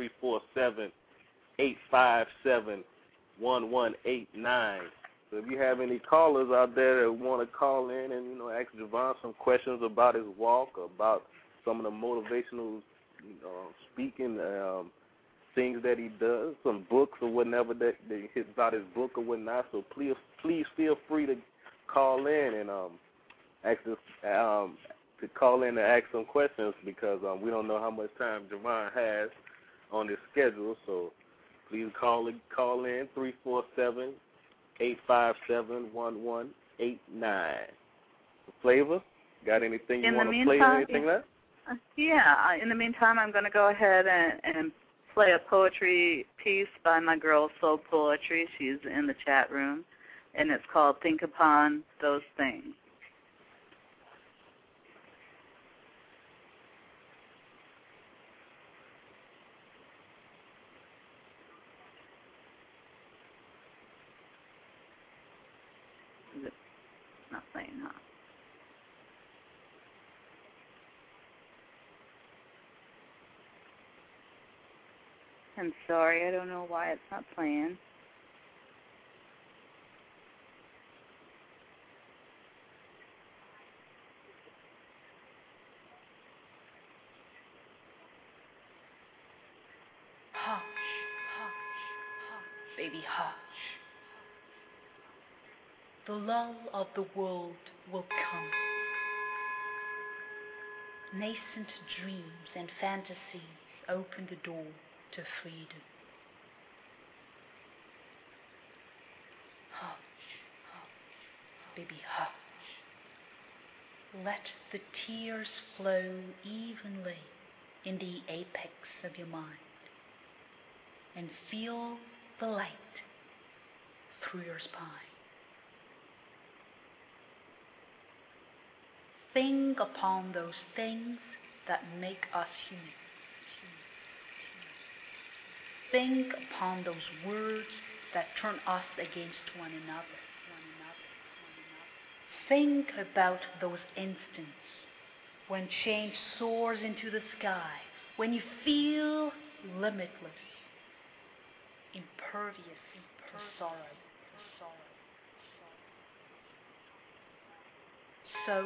347-857-1189. So if you have any callers out there that want to call in and ask Javon some questions about his walk, about some of the motivational speaking things that he does, some books or whatever that about his book or whatnot. So please feel free to call in and ask us to call in and ask some questions because we don't know how much time Javon has on his schedule. So please call in 347-857-1189. Flavor, got anything you want to play or anything like that? Yeah. In the meantime, I'm going to go ahead and play a poetry piece by my girl Soul Poetry. She's in the chat room, and it's called Think Upon Those Things. It's not playing, huh? I'm sorry, I don't know why it's not playing. Hush, baby, hush. The lull of the world will come. Nascent dreams and fantasies open the door to freedom. Hush, baby, hush. Let the tears flow evenly in the apex of your mind and feel the light through your spine. Think upon those things that make us human. Think upon those words that turn us against one another. Think about those instants when change soars into the sky, when you feel limitless, impervious to sorrow. So,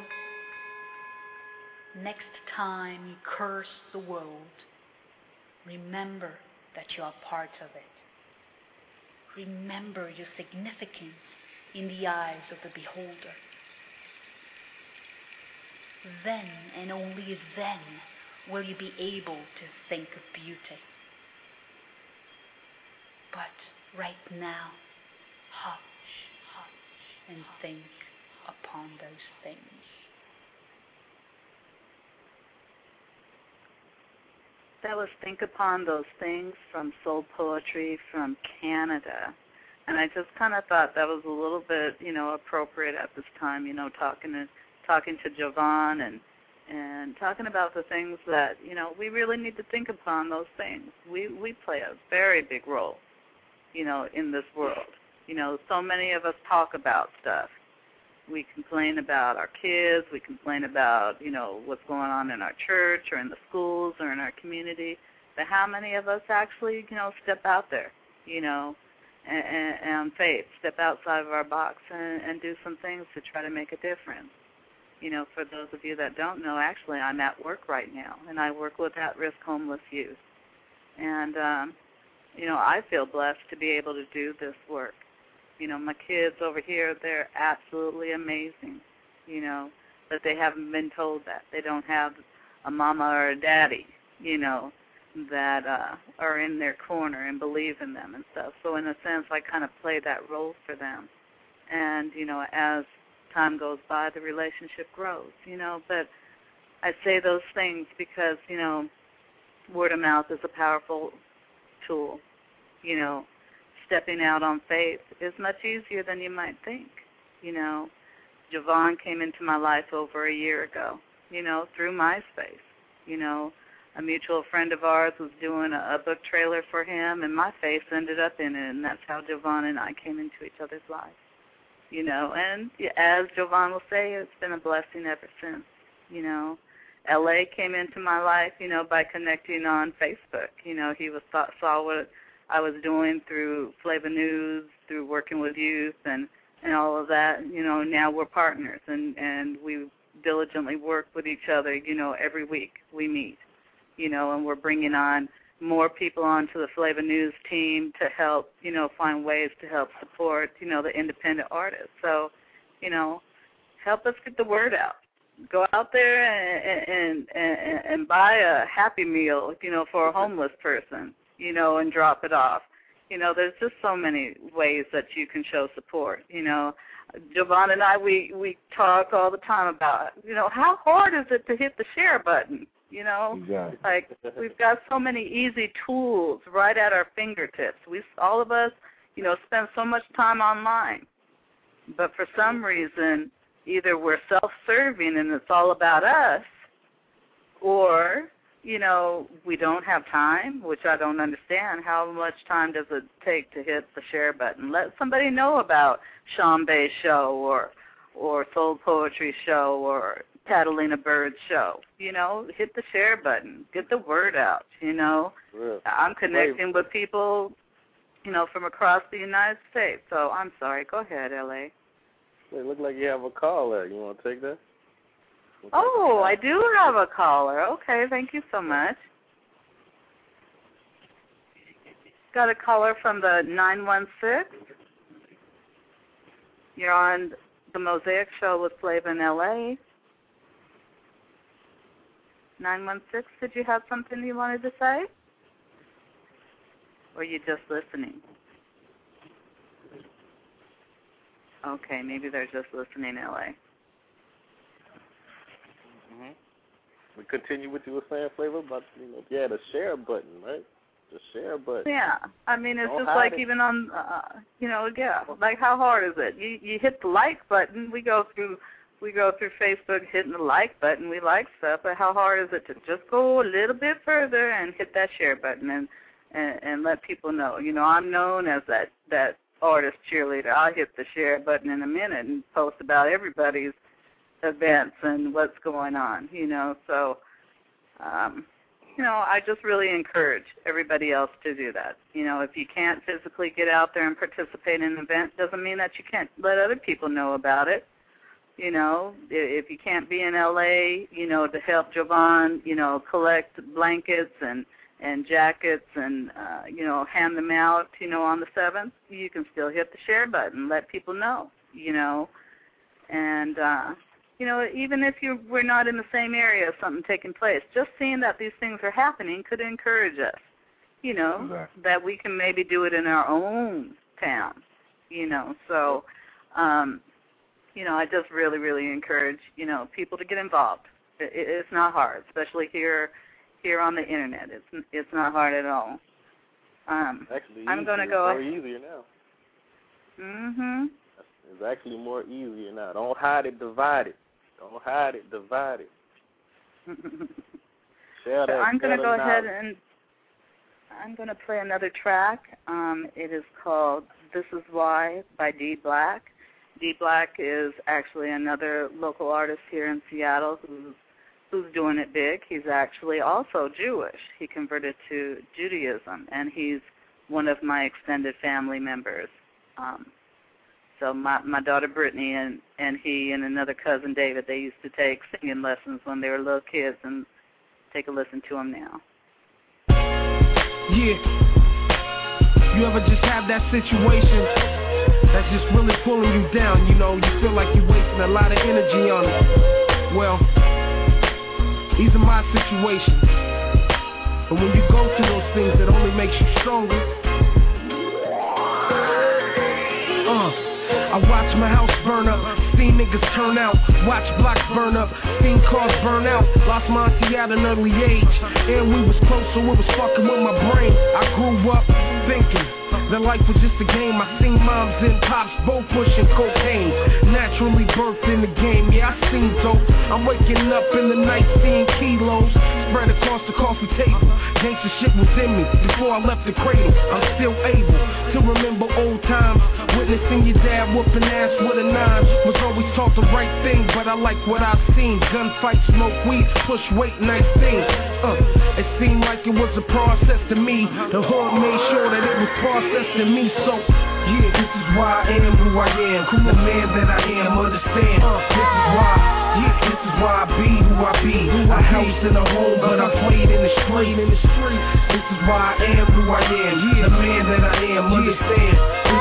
next time you curse the world, remember that you are part of it. remember your significance in the eyes of the beholder. Then and only then will you be able to think of beauty. But right now, hush, and think upon those things. That was Think Upon Those Things from Soul Poetry from Canada. And I just kind of thought that was a little bit, appropriate at this time, talking to Jovan and talking about the things that, we really need to think upon those things. We play a very big role, in this world. So many of us talk about stuff. We complain about our kids. We complain about, what's going on in our church or in the schools or in our community. But how many of us actually, step out there, and faith, step outside of our box and do some things to try to make a difference? For those of you that don't know, actually I'm at work right now, and I work with at-risk homeless youth. And, I feel blessed to be able to do this work. My kids over here, they're absolutely amazing, but they haven't been told that. They don't have a mama or a daddy, that are in their corner and believe in them and stuff. So in a sense, I kind of play that role for them. And, as time goes by, the relationship grows, But I say those things because, word of mouth is a powerful tool, Stepping out on faith is much easier than you might think. Jovan came into my life over a year ago, through MySpace. A mutual friend of ours was doing a book trailer for him, and my face ended up in it, and that's how Jovan and I came into each other's lives. And as Jovan will say, it's been a blessing ever since. L.A. came into my life, by connecting on Facebook. He saw what I was doing through Flavor News, through working with youth and all of that. Now we're partners, and we diligently work with each other, every week we meet, and we're bringing on more people onto the Flavor News team to help, find ways to help support, the independent artists. So, help us get the word out. Go out there and buy a Happy Meal, for a homeless person, and drop it off. There's just so many ways that you can show support. Jovan and I, we talk all the time about, how hard is it to hit the share button? Exactly. Like we've got so many easy tools right at our fingertips. All of us, spend so much time online. But for some reason, either we're self-serving and it's all about us, or we don't have time, which I don't understand. How much time does it take to hit the share button? Let somebody know about Sean Bay's show or Soul Poetry show or Catalina Bird's show. Hit the share button. Get the word out, Yeah. I'm connecting with people, from across the United States. So I'm sorry. Go ahead, L.A. It looks like you have a caller. You want to take that? Oh, I do have a caller. Okay, thank you so much. Got a caller from the 916. You're on the Mosaic Show with Flavor in L.A. 916, did you have something you wanted to say? Or are you just listening? Okay, maybe they're just listening, L.A. We continue what you were saying, Flavor, about, the share button, right? The share button. Yeah, I mean, it's just like even on, like how hard is it? You hit the like button. We go through Facebook hitting the like button. We like stuff, but how hard is it to just go a little bit further and hit that share button and let people know? I'm known as that artist cheerleader. I'll hit the share button in a minute and post about everybody's events and what's going on, So, I just really encourage everybody else to do that. If you can't physically get out there and participate in an event, doesn't mean that you can't let other people know about it. If you can't be in L.A., to help Jovan, collect blankets and and jackets and, hand them out, on the 7th, you can still hit the share button, let people know, And, even if we're not in the same area of something taking place, just seeing that these things are happening could encourage us, exactly. That we can maybe do it in our own town, So, I just really, really encourage, people to get involved. It's not hard, especially here on the internet. It's not hard at all. Actually, I'm going to go. More easier now. Mhm. It's actually more easier now. Don't hide it, divide it. Don't hide it, divide it. So I'm going to go ahead and I'm going to play another track. It is called "This Is Why" by D Black. D Black is actually another local artist here in Seattle who's doing it big. He's actually also Jewish. He converted to Judaism, and he's one of my extended family members. So my daughter Brittany and he and another cousin David, they used to take singing lessons when they were little kids, and take a listen to him now. Yeah. You ever just have that situation that's just really pulling you down, you feel like you're wasting a lot of energy on it? Well, these are my situations. But when you go through those things, it only makes you stronger. I watch my house burn up, seen niggas turn out, watch blocks burn up, seen cars burn out, lost my auntie at an early age, and we was close, so it was fucking with my brain. I grew up thinking that life was just a game. I seen moms and pops both pushing cocaine, naturally birthed in the game. Yeah, I seen dope. I'm waking up in the night seeing kilos spread across the coffee table. Gangsta shit was in me before I left the cradle. I'm still able to remember old times, witnessing your dad whooping ass with a 9. Was always taught the right thing, but I like what I've seen. Gunfights, smoke weed, push weight, nice things. It seemed like it was a process to me. The hood made sure that it was processed in me. So, yeah, this is why I am who I am. The man that I am, understand. This is why, this is why I be who I be. A house and a home, but I played in the street. This is why I am who I am. The man that I am, understand.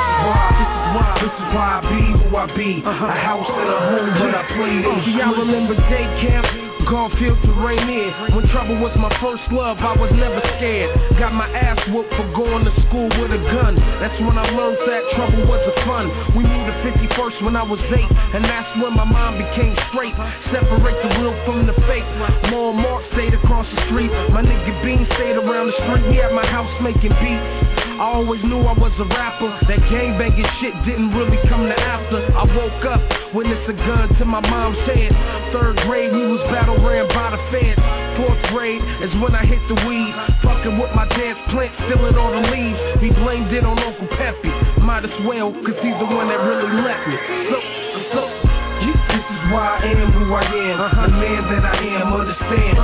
This is why I be who I be. A house and a home, but I played in the street. I remember day camp, Garfield to Rainier. When trouble was my first love, I was never scared. Got my ass whooped for going to school with a gun. That's when I learned that trouble wasn't fun. We moved to 51st when I was 8, and that's when my mind became straight. Separate the real from the fake. Law and Mark stayed across the street. My nigga Bean stayed around the street. We at my house making beats. I always knew I was a rapper. That gangbanging shit didn't really come to after. I woke up, witnessed a gun to my mom's head. 3rd grade, we was battle ran by the feds. 4th grade is when I hit the weed. Fucking with my dad's plant, stealing all the leaves. We blamed it on Uncle Peppy. Might as well, cause he's the one that really left me. So, this is why I am who I am. The man that I am, understand.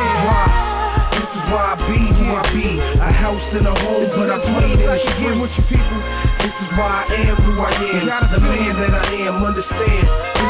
This is why I be who I be. A house and a home, but I played in the street with you people. This is why I am who I am. The man that I am, understand.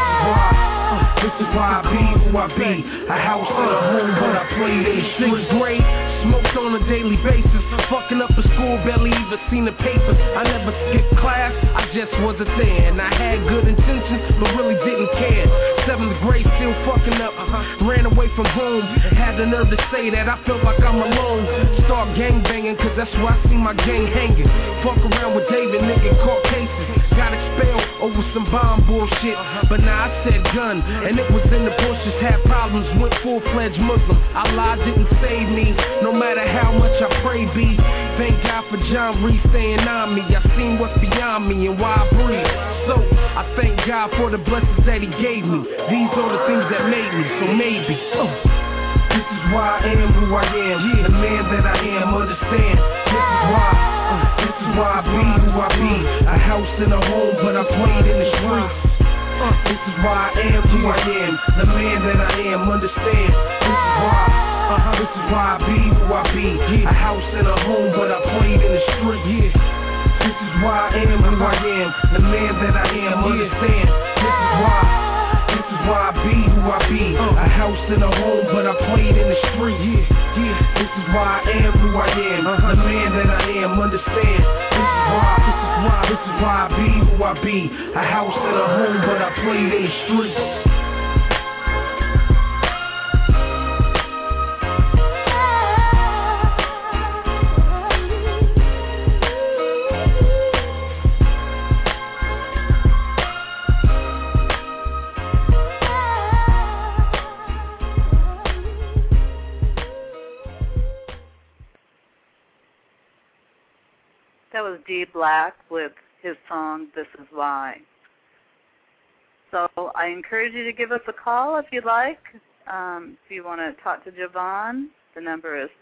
This is why I be who I be. A house and a home, but I played in the street. 6th grade, smoked on a daily basis. Fucking up a school, barely even seen the papers. I never skipped class, I just wasn't there. And I had good intentions, but really didn't care. 7th grade, still fucking up. Ran away from home, had the nerve to say that I felt like I'm alone. Start gangbanging, cause that's where I see my gang hanging. Fuck around with David, nigga, caught cases. Got expelled over some bomb bullshit. But now I said gun, and it was in the bushes. Had problems, went full-fledged Muslim. Allah didn't save me, no matter how much I pray be. Thank God for John Reed staying on me. I seen what's beyond me and why I breathe. So I thank God for the blessings that he gave me. These are the things that made me, so maybe this is why I am who I am. The man that I am, understand. This is why I be who I be. A house and a home, but I played in the streets. This is why I am who I am. The man that I am, understand. This is why I be who I be. A house and a home, but I played in the street. This is why I am who I am. The man that I am, understand. This is why I be who I be. A house and a home, but I played in the street. This is why I am who I am, the man that I am, understand. This is why I be who I be. A house and a home, but I played in the streets. That was D Black with his song, This Is Why. So I encourage you to give us a call if you'd like. If you want to talk to Javon, the number is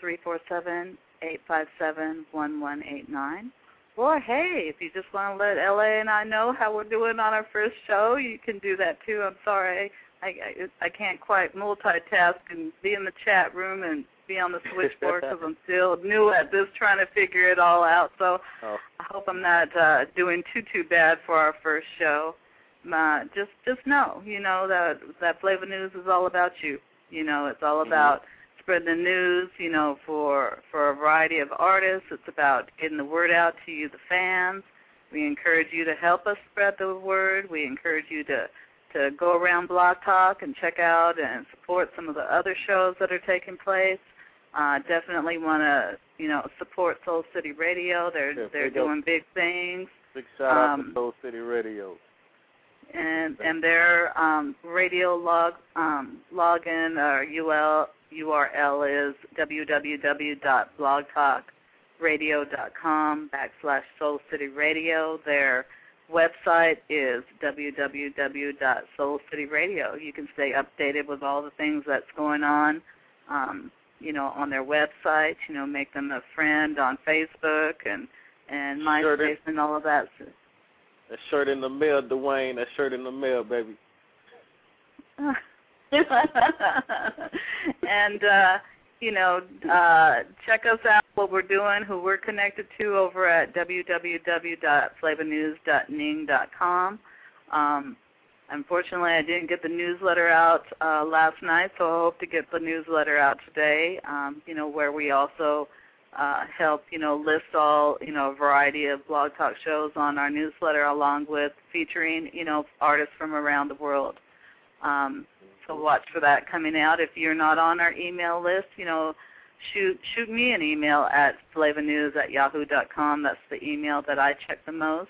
347-857-1189. Or, hey, if you just want to let L.A. and I know how we're doing on our first show, you can do that too. I'm sorry. I can't quite multitask and be in the chat room and be on the switchboard because I'm still new at this, trying to figure it all out. So I hope I'm not doing too bad for our first show. Just know, that Flavor News is all about you. It's all about spreading the news, for a variety of artists. It's about getting the word out to you, the fans. We encourage you to help us spread the word. We encourage you to go around Blog Talk and check out and support some of the other shows that are taking place. Definitely want to, support Soul City Radio. They're doing big things. Big shout out to Soul City Radio. And their radio login or URL is www.blogtalkradio.com/Soul City Radio. Their website is www.soulcityradio. You can stay updated with all the things that's going on. On their website, make them a friend on Facebook and MySpace and all of that. That shirt in the mail, Dwayne. That shirt in the mail, baby. And, check us out, what we're doing, who we're connected to over at www.flavornews.ning.com. Unfortunately, I didn't get the newsletter out last night, so I hope to get the newsletter out today, where we also help, list all, a variety of Blog Talk shows on our newsletter, along with featuring, artists from around the world. So watch for that coming out. If you're not on our email list, shoot me an email at flavornews@yahoo.com. That's the email that I check the most.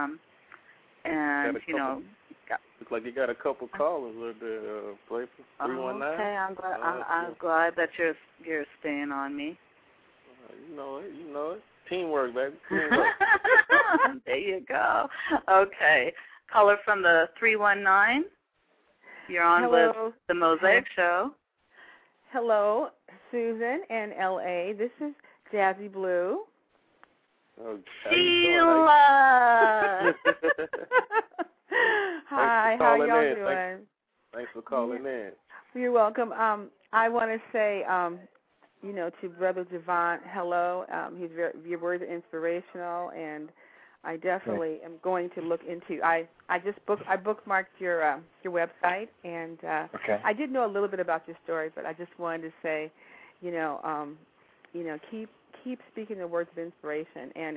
Looks like you got a couple callers with the place. 319. Okay, I'm glad that you're staying on me. You know it. Teamwork, baby. Teamwork. There you go. Okay, caller from the 319. You're on with the Mosaic Show. Hello, Susan and L.A. This is Jazzy Blue. Oh, Sheila. Hi, how y'all doing? Thanks for calling in. You're welcome. I want to say, to Brother Javon, hello. Your words are inspirational, and I definitely am going to look into. I bookmarked your website, and I did know a little bit about your story, but I just wanted to say, keep speaking the words of inspiration, and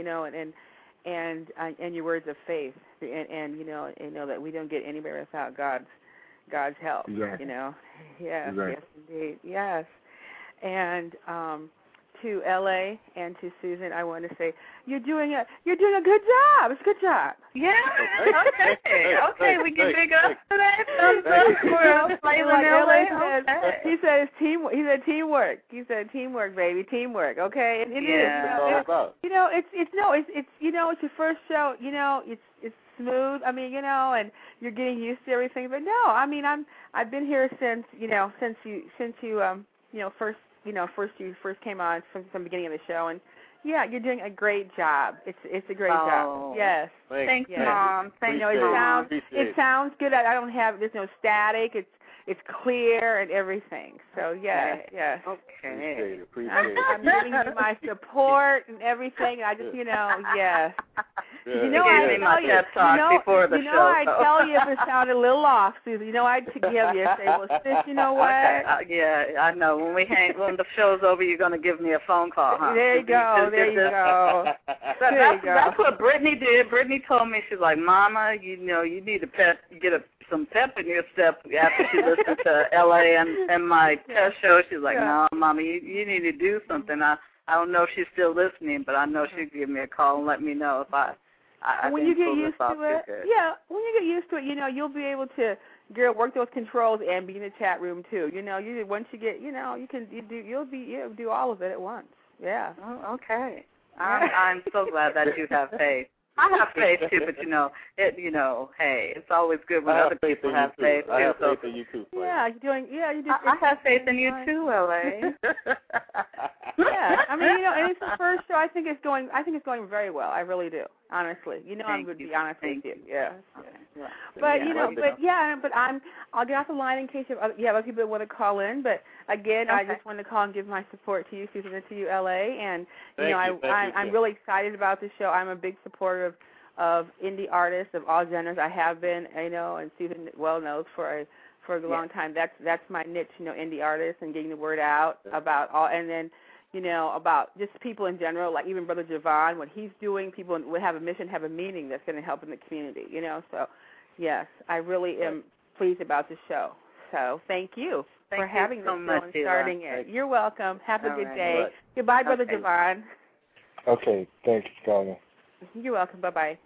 your words of faith, and that we don't get anywhere without God's help. Exactly. Yes, exactly. Yes, indeed, yes. And to L.A. and to Susan, I want to say you're doing a good job. It's a good job. Yeah. Okay. We can big up for that. He said it's teamwork. He said teamwork. He said teamwork, baby, teamwork. Okay. And it is. It's your first show. It's smooth. I mean, and you're getting used to everything. But no, I mean, I've been here since you first came on from the beginning of the show, and yeah, you're doing a great job. It's a great job. Yes. Thanks, Mom. Thank you. It sounds good. There's no static. It's clear and everything. So yeah. Okay. I'm giving you my support and everything. I just yes. You know, I tell you, I tell you if it sounded a little off, Susan. You know, I'd give you and say, well, sis, you know what? Yeah, I know. When the show's over, you're going to give me a phone call, huh? There you go. That's what Brittany did. Brittany told me, she's like, Mama, you know, you need to get some pep in your step after she listened to L.A. and my test show. She's like, no, Mama, you need to do something. I don't know if she's still listening, but I know she'd give me a call and let me know if I when you get used to it. Yeah, when you get used to it, you know, you'll be able to work those controls and be in the chat room too. You know, once you get, you know, you'll do all of it at once. Yeah. Oh, okay. I'm so glad that you have faith. I have faith too, but hey, it's always good when other people have faith too. I have faith in you too. Yeah, you're doing. I have faith in you too, L.A. Yeah, I mean, and it's the first show. I think it's going very well. I really do, honestly. I would be honest with you. Yeah. But I'll get off the line in case you have other people that want to call in. But again, I just want to call and give my support to you, Susan, and to you, L.A. And I'm really excited about the show. I'm a big supporter of indie artists of all genres. I have been, and Susan well knows for a long time. That's my niche, indie artists and getting the word out about all, and then about just people in general, like even Brother Javon, what he's doing. People would have a mission, have a meaning that's going to help in the community. So yes, I really am pleased about the show. So thank you for having this show and starting it. You're welcome. Have a good day. Goodbye, Brother Javon. Okay, thank you, Carla. You're welcome. Bye-bye.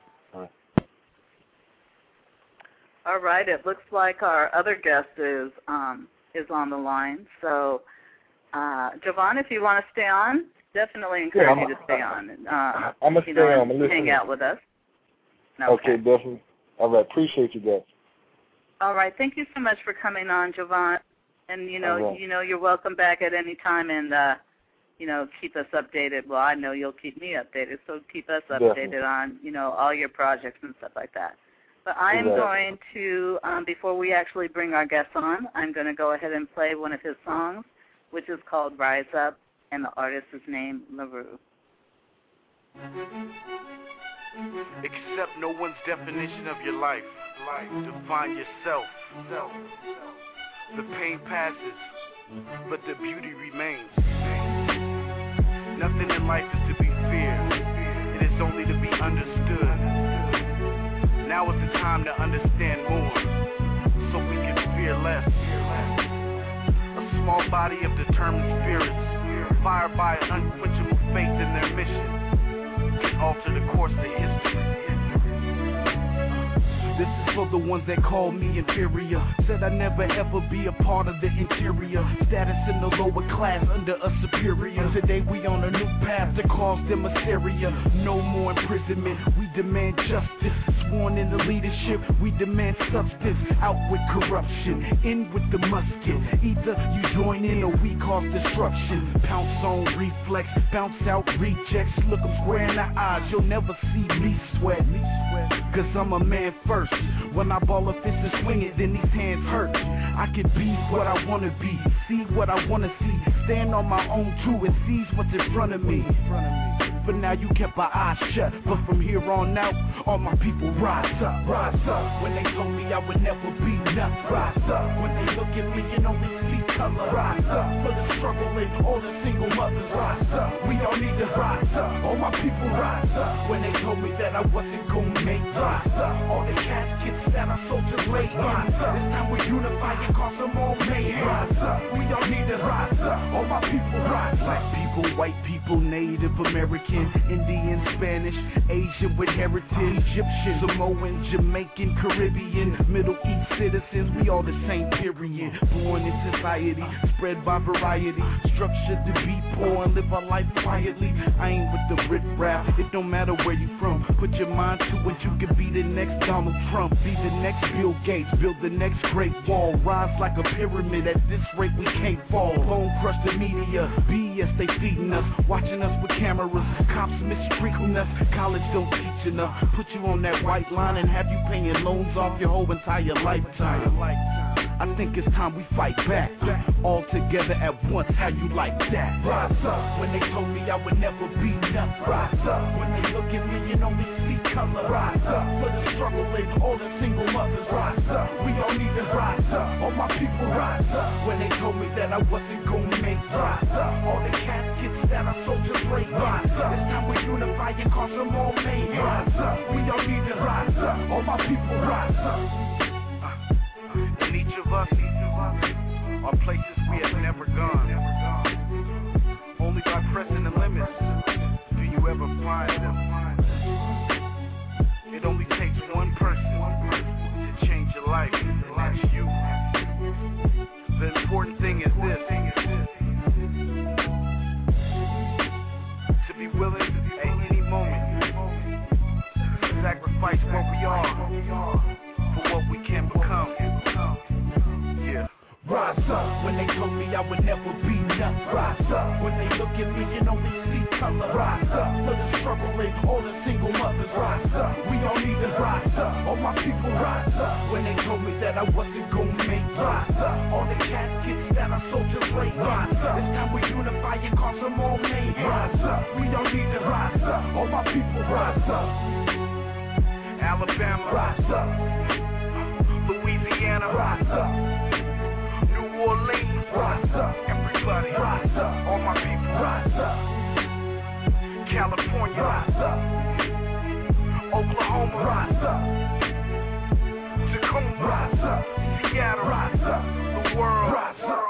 All right, it looks like our other guest is on the line. So, Javon, if you want to stay on, definitely encourage you to stay on. I'm going to stay on. Hang out with us. Okay, definitely. All right, appreciate you guys. All right, thank you so much for coming on, Javon. And, you're welcome back at any time and, keep us updated. Well, I know you'll keep me updated, so keep us updated on, all your projects and stuff like that. But I am going to, before we actually bring our guests on, I'm going to go ahead and play one of his songs, which is called Rise Up, and the artist is named LaRue. Accept no one's definition of your life. Define yourself. The pain passes, but the beauty remains. Nothing in life is to be feared. It is only to be understood. Now is the time to understand more, so we can fear less. A small body of determined spirits, fired by an unquenchable faith in their mission, can alter the course of history. This is for the ones that call me inferior. Said I'd never ever be a part of the interior. Status in the lower class under a superior. Today we on a new path to cause them hysteria. No more imprisonment, we demand justice. Sworn in the leadership, we demand substance. Out with corruption, in with the musket. Either you join in or we cause destruction. Pounce on reflex, bounce out rejects. Look them square in the eyes, you'll never see me sweat. Cause I'm a man first. When I ball a fist and swing it, then these hands hurt. I can be what I wanna be, see what I wanna see, stand on my own too and seize what's in front of me. For now you kept my eyes shut, but from here on out, all my people rise up, rise up. When they told me I would never be nothing, rise up. When they look at me and only see color, rise up. For the struggle and all the single mothers, rise up. We all need to rise up, all my people rise up. When they told me that I wasn't gonna make, rise up. All the caskets that our soldiers laid, rise up. This time we unify and cause them all mayhem, rise up. We all need to rise up, all my people rise up. Black people, white people, Native American, Indian, Spanish, Asian with heritage, Egyptian, Samoan, Jamaican, Caribbean, Middle East citizens, we all the same period. Born in society, spread by variety, structured to be poor and live our life quietly. I ain't with the rip-rap, it don't matter where you from. Put your mind to it, you could be the next Donald Trump, be the next Bill Gates, build the next Great Wall, rise like a pyramid, at this rate we can't fall. Bone crush the media, BS they feeding us, watching us with cameras, cops mistreating us, college don't teach enough, put you on that white line and have you paying loans off your whole entire lifetime. I think it's time we fight back, all together at once. How you like that? Rise up. When they told me I would never be nothing. Rise up. When they look at me and only see color. Rise up. For the struggle and all the single mothers. Rise up. We all need to rise up. All my people rise up. When they told me that I wasn't gonna make. Rise up. All the caskets that our soldiers laid. Rise up. It's time we unify and cause them all made. Rise up. We all need to rise up. All my people rise up. And each of us are places we have never gone. Only by pressing the limits do you ever find them. It only takes one person to change your life, and that's you. The important thing is this: to be willing at any moment to sacrifice what we are for what we can become. Yeah. Rise up. When they told me I would never be nothing. Rise up. When they look at me and only see color. Rise up. For the struggle and all the single mothers. Rise up. We all need to rise up. All my people rise up. When they told me that I wasn't gonna make. Rise up. All the caskets that our soldiers laid. Rise up. It's time we unify and cause them all made. Rise up. We all need to rise up. All my people rise up. Alabama, rise up. Louisiana, rise up. New Orleans, rise up. Everybody, rise up. All my people, rise up. California, rise up. Oklahoma, rise up. Tacoma, rise up. Seattle, rise up. The world, rise up.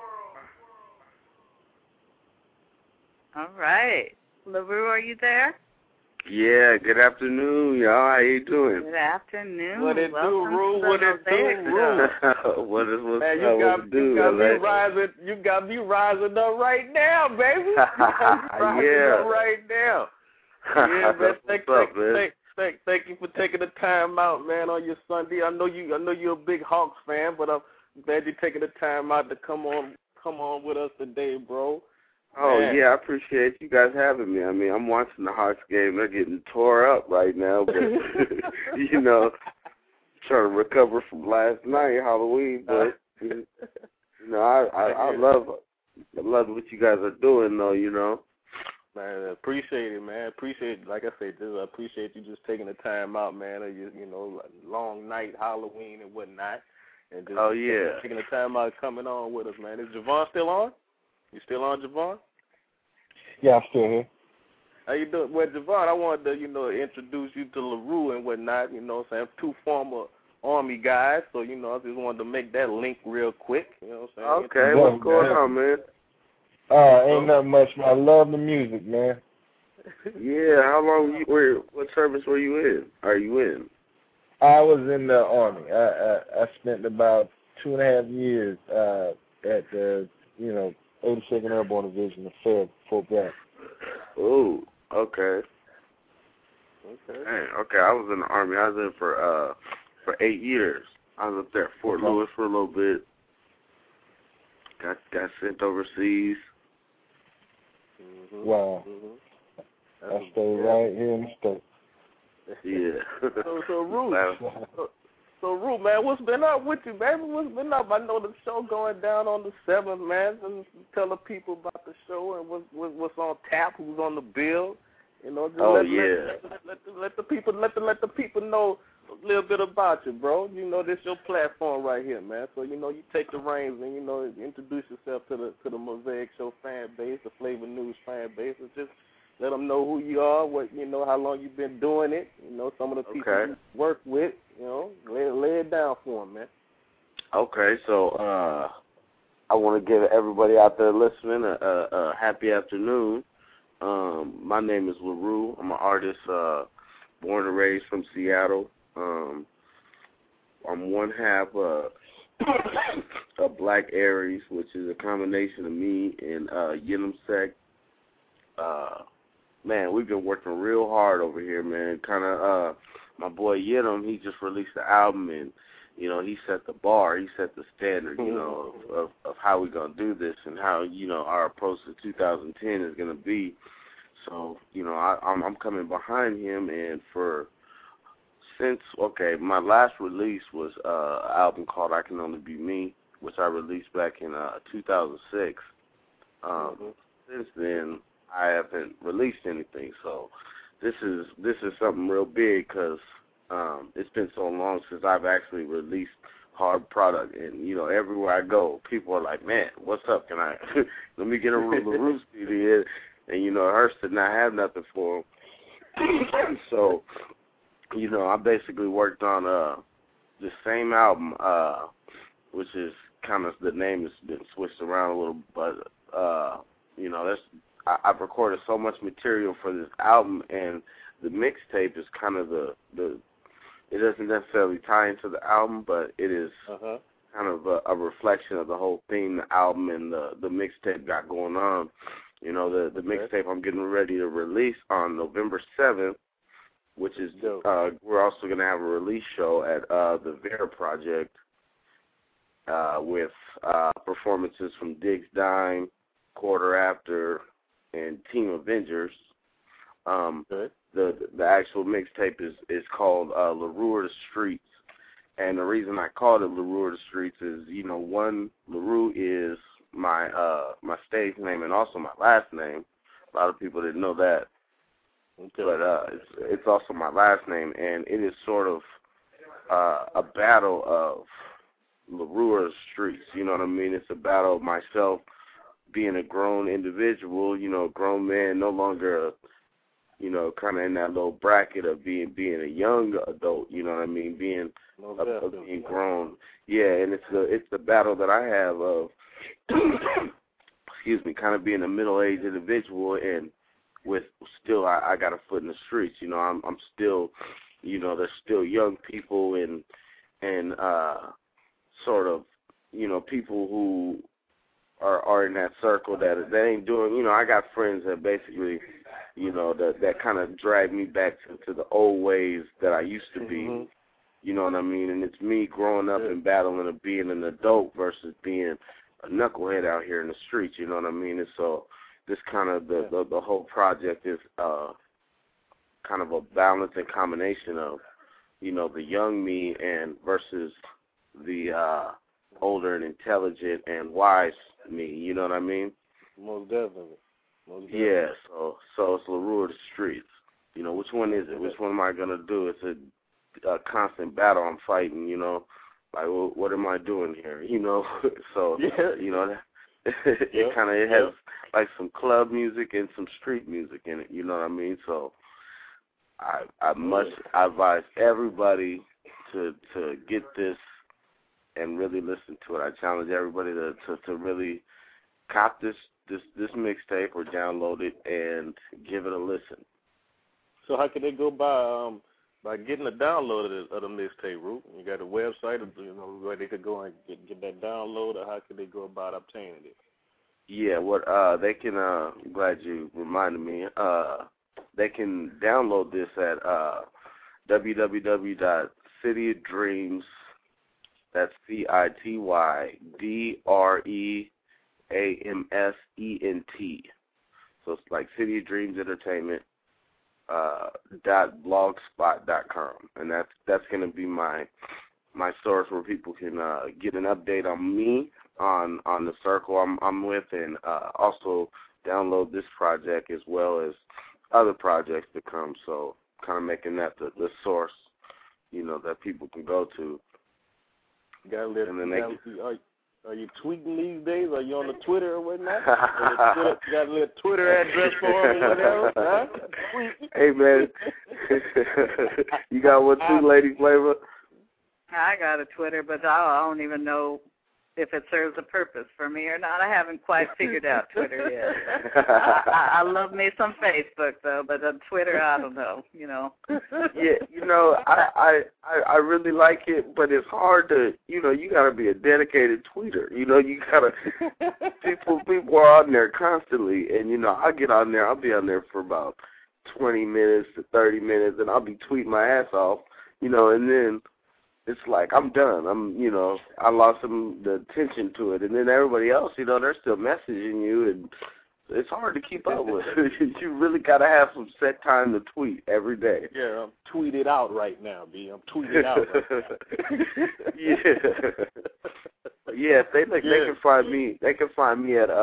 All right. LaRue, are you there? Yeah, good afternoon, y'all. How you doing? Good afternoon. What it do, Rue? What it do, Rue? What's man, up? You got me rising up right now, baby. Yeah. Up right now. Yeah, man. Thank you for taking the time out, man, on your Sunday. I know you're a big Hawks fan, but I'm glad you're taking the time out to come on with us today, bro. Oh, man. Yeah, I appreciate you guys having me. I mean, I'm watching the Hawks game. They're getting tore up right now, but, you know, trying to recover from last night, Halloween. But, you know, I love what you guys are doing, though, you know. Man, I appreciate it, man. Like I said, I appreciate you just taking the time out, man. You know, long night, Halloween and whatnot. And just taking the time out coming on with us, man. Is Javon still on? You still on, Javon? Yeah, I'm still here. How you doing? Well, Javon, I wanted to, introduce you to LaRue and whatnot, I'm saying, 2 former Army guys, so, I just wanted to make that link real quick, what I'm saying? Okay, what's going on, man? Ain't nothing much, man. I love the music, man. Yeah, how long what service were you in? Are you in? I was in the Army. I spent about 2.5 years at the, 82nd Airborne Division of Fort Bragg. Oh, okay. Dang, okay, I was in the Army. I was in for 8 years. I was up there at Fort Lewis for a little bit. Got sent overseas. Mm-hmm. Wow. Mm-hmm. I stayed right here in the States. Yeah. So, Rue, man, what's been up with you, baby? What's been up? I know the show going down on the 7th, man. And tell the people about the show and what's on tap, who's on the bill. Let the people know a little bit about you, bro. This your platform right here, man. So you take the reins and introduce yourself to the Mosaic Show fan base, the Flavor News fan base, and just let them know who you are, how long you've been doing it. Some of the people you work with. Lay it down for them, man. Okay, so I want to give everybody out there listening a happy afternoon. My name is LaRue. I'm an artist, born and raised from Seattle. I'm one half a Black Aries, which is a combination of me and Yinam Sek. Man, we've been working real hard over here, man. My boy Yinam, he just released the album, and he set the bar, he set the standard, of how we're gonna do this and how our approach to 2010 is gonna be. So I'm coming behind him, and my last release was an album called I Can Only Be Me. which I released back in 2006. Since then, I haven't released anything. So this is something real big because it's been so long since I've actually released hard product. And, you know, everywhere I go, people are like, man, what's up? Can I let me get a LaRue CD? And, you know, Hearst did not have nothing for him. So, you know, I basically worked on the same album, which is kind of, the name has been switched around a little, but, you know, I've recorded so much material for this album, and the mixtape is kind of the it doesn't necessarily tie into the album, but it is kind of a reflection of the whole theme the album and the mixtape got going on. You know, the mixtape I'm getting ready to release on November 7th, which is, we're also going to have a release show at the Vera Project with performances from Diggs Dime, Quarter After, and Team Avengers. The actual mixtape is called LaRue the Streets. And the reason I called it LaRue the Streets is, you know, one, LaRue is my stage name and also my last name. A lot of people didn't know that. But it's also my last name, and it is sort of a battle of LaRue Streets. You know what I mean? It's a battle of myself being a grown individual, you know, a grown man, no longer, you know, kind of in that little bracket of being a young adult. You know what I mean? Being grown. Yeah, and it's the battle that I have of, excuse me, kind of being a middle-aged individual and with still I got a foot in the streets. You know, I'm still, you know, there's still young people and sort of, you know, people who are in that circle that ain't doing, you know, I got friends that basically, you know, that kind of drag me back to the old ways that I used to be. You know what I mean? And it's me growing up and battling of being an adult versus being a knucklehead out here in the streets. You know what I mean? And so this kind of the whole project is kind of a balance and combination of, you know, the young me and versus the older and intelligent and wise me. You know what I mean? Most definitely. Yeah. So it's LaRue the Streets. You know, which one is it? Which one am I gonna do? It's a constant battle I'm fighting. You know, like, well, what am I doing here? You know, so you know. It has like some club music and some street music in it, you know what I mean? So I must advise everybody to get this and really listen to it. I challenge everybody to really cop this mixtape or download it and give it a listen. So how can they go by getting a download of the mixtape, Root? You got a website, you know, where they could go and get that download, or how can they go about obtaining it? Yeah, they can, I'm glad you reminded me, they can download this at www.citydreams, that's CITYDREAMSENT. So it's like City of Dreams Entertainment, .blogspot.com, and that's going to be my source where people can get an update on me, on the circle I'm with, and also download this project as well as other projects to come. So kind of making that the source, you know, that people can go to. Are you tweeting these days? Are you on the Twitter or whatnot? You got a little Twitter address for them or whatever? Huh? Hey, man. You got one too, Lady Flavor? I got a Twitter, but I don't even know if it serves a purpose for me or not. I haven't quite figured out Twitter yet. I love me some Facebook, though, but on Twitter, I don't know, you know. Yeah, you know, I really like it, but it's hard to, you know, you got to be a dedicated tweeter. You know, you got to, people are on there constantly, and, you know, I'll be on there for about 20 minutes to 30 minutes, and I'll be tweeting my ass off, you know, and then it's like, I'm done. I lost the attention to it. And then everybody else, you know, they're still messaging you, and it's hard to keep up with. You really got to have some set time to tweet every day. Yeah, I'm tweeted out right now, B. I'm tweeted out right now. Yeah. Yeah, they can find me. They can find me at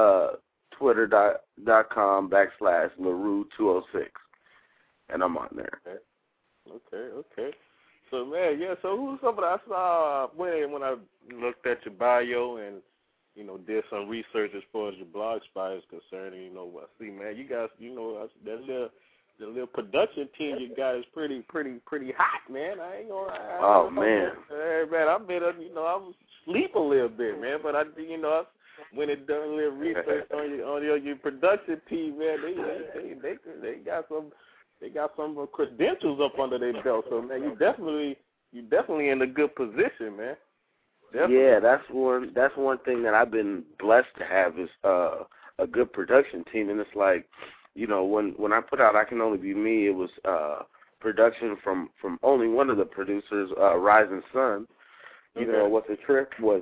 twitter.com/LaRue206, and I'm on there. Okay. So man, so who's somebody I saw when I looked at your bio and did some research as far as your blog spot is concerned. And, I see, man, you guys, the little production team you got is pretty hot, man. I ain't gonna. Oh man. Man, I was asleep a little bit, man. But I went and done a little research on your production team, man. They got some credentials up under their belt. So man, you definitely in a good position, man. Definitely. Yeah, that's one thing that I've been blessed to have is a good production team, and it's like, when I put out I Can Only Be Me, it was production from only one of the producers, Rising Sun. You know what the trip was.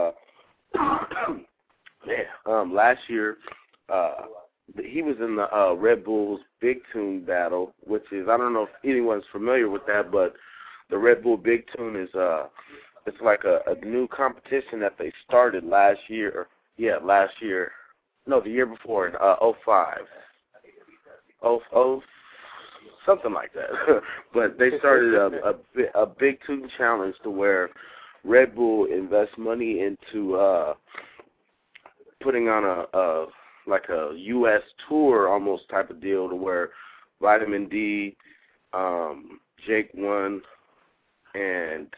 Last year, he was in the Red Bull's Big Tune battle, which is, I don't know if anyone's familiar with that, but the Red Bull Big Tune is it's like a new competition that they started last year. Yeah, last year. No, the year before in 05. Something like that. But they started a Big Tune challenge to where Red Bull invests money into putting on a U.S. tour almost type of deal to where Vitamin D, Jake One, and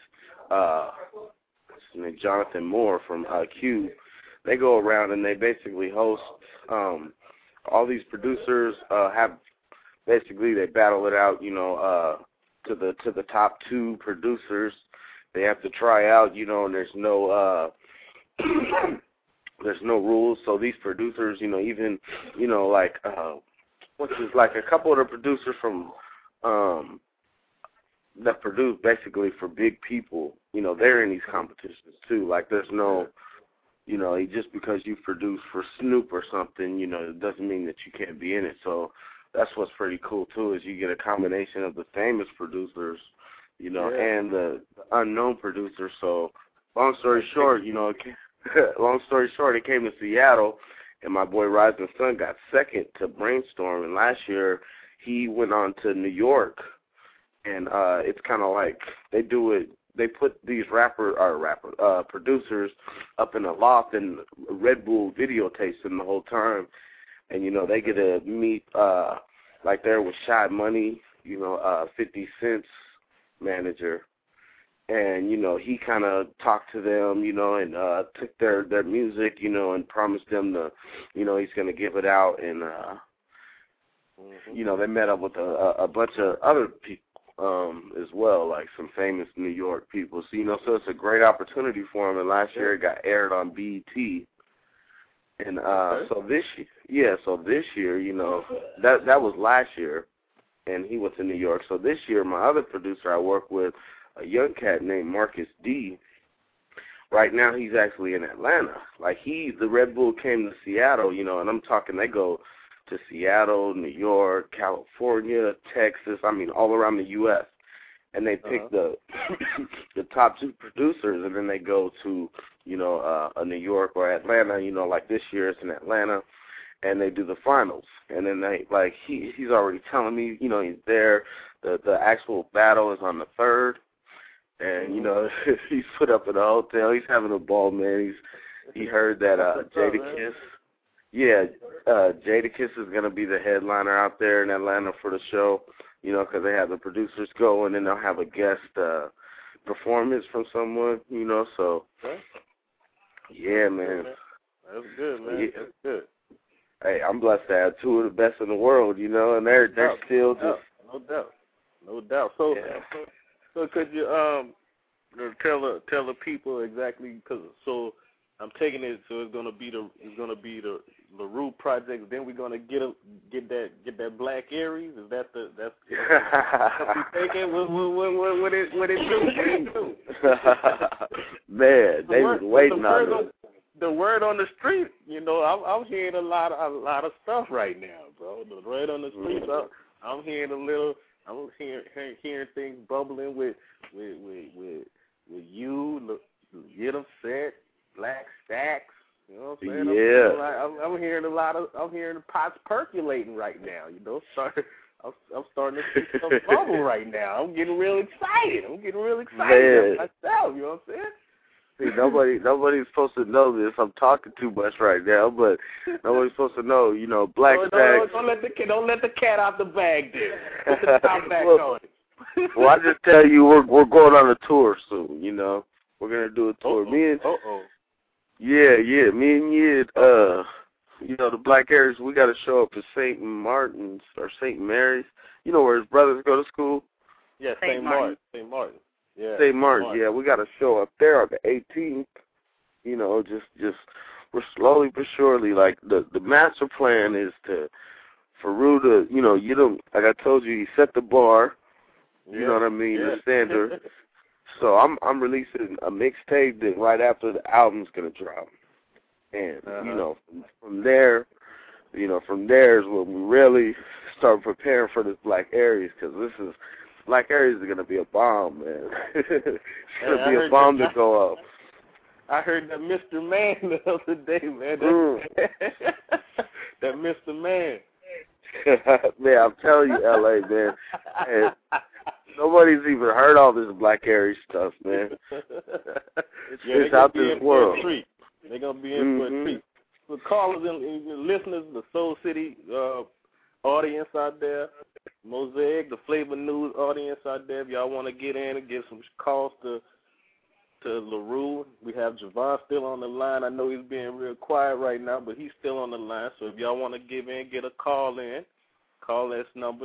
Jonathan Moore from Cube, they go around and they basically host all these producers. They battle it out, to the top 2 producers. They have to try out, and there's no rules. So these producers, even like a couple of the producers from that produce basically for big people, they're in these competitions too. Like there's no, just because you produce for Snoop or something, it doesn't mean that you can't be in it. So that's what's pretty cool too, is you get a combination of the famous producers, and the unknown producers. So long story short, it came to Seattle, and my boy Rising Sun got second to Brainstorm. And last year he went on to New York. And it's kind of like they do it. They put these producers up in a loft, and Red Bull videotapes them the whole time. And they get to meet like there was Shy Money, 50 Cent's manager, and he kind of talked to them, and took their music, and promised them he's going to give it out, and they met up with a bunch of other people. As well, like some famous New York people. So, so it's a great opportunity for him. And last year it got aired on BET. And so this year, that was last year, and he went to New York. So this year, my other producer I work with, a young cat named Marcus D. Right now he's actually in Atlanta. Like the Red Bull came to Seattle, and I'm talking they go to Seattle, New York, California, Texas, all around the U.S. And they pick the top 2 producers, and then they go to, a New York or Atlanta, like this year it's in Atlanta, and they do the finals. And then he's already telling me, he's there. The actual battle is on the 3rd, and, he's put up in a hotel. He's having a ball, man. He heard that Jadakiss. Yeah, Jadakiss is going to be the headliner out there in Atlanta for the show, because they have the producers go, and then they'll have a guest performance from someone, so. Yeah, man. That's good, man. Yeah. That's good. Hey, I'm blessed to have 2 of the best in the world, and they're still just. No doubt. So, so could you tell the people exactly, so I'm taking it, so it's gonna be the LaRue project. Then we're gonna get that Black Aries. Is that's what you thinking? What it do? Man, they was waiting on it. The word on the street, I'm hearing a lot of stuff right now, bro. The word on the street, I'm hearing I'm hearing things bubbling with you, Get Upset. Black Stacks. You know what I'm saying? Yeah. I'm hearing I'm hearing the pots percolating right now. You know, I'm starting to see some bubble right now. I'm getting real excited. Man. Myself. You know what I'm saying? See, nobody's supposed to know this. I'm talking too much right now, but nobody's supposed to know. You know, Black Stacks. Don't let the cat out the bag there. Put the top back on it. Well, I just tell you, we're going on a tour soon. You know, we're gonna do a tour. Me and Yid, you know, the Black Aries, we got to show up at St. Martin's or St. Mary's. You know where his brothers go to school? Yeah, St. Martin. St. Martin. Yeah. St. Martin. Yeah, we got to show up there on the 18th. You know, just we're slowly but surely, like the master plan is for Rue to, you know, like I told you, he set the bar. You know what I mean, the standard. So I'm releasing a mixtape that right after the album's gonna drop, and you know, from there is when we really start preparing for this Black Aries, because Black Aries is gonna be a bomb, man. It's gonna be a bomb to go up. I heard that Mr. Man the other day, man. That Mr. Man. Man, I'm telling you, LA, man. And nobody's even heard all this Black Aries stuff, man. It's out this world. They're going to be in for a treat. For callers and listeners, the Soul City audience out there, Mosaic, the Flavor News audience out there, if y'all want to get in and give some calls to LaRue. We have Javon still on the line. I know he's being real quiet right now, but he's still on the line. So if y'all want to give in, get a call in. Call this number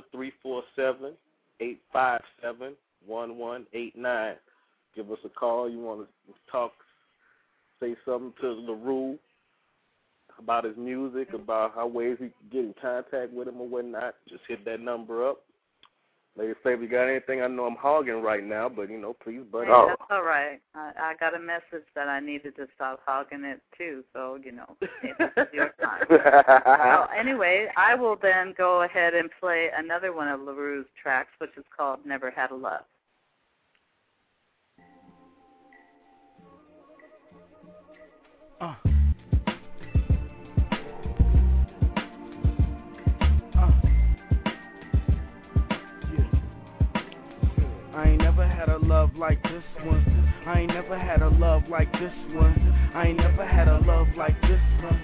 347-857-1189. Give us a call. You want to talk, say something to LaRue about his music, about how ways we can get in contact with him or whatnot. Just hit that number up. Lady Flavor, you got anything? I know I'm hogging right now, but, you know, please, buddy. Hey, that's all right. I got a message that I needed to stop hogging it, too, so, you know, it's your time. Well, anyway, I will then go ahead and play another one of LaRue's tracks, which is called Never Had a Love. I ain't never had a love like this one. I ain't never had a love like this one. I ain't never had a love like this one.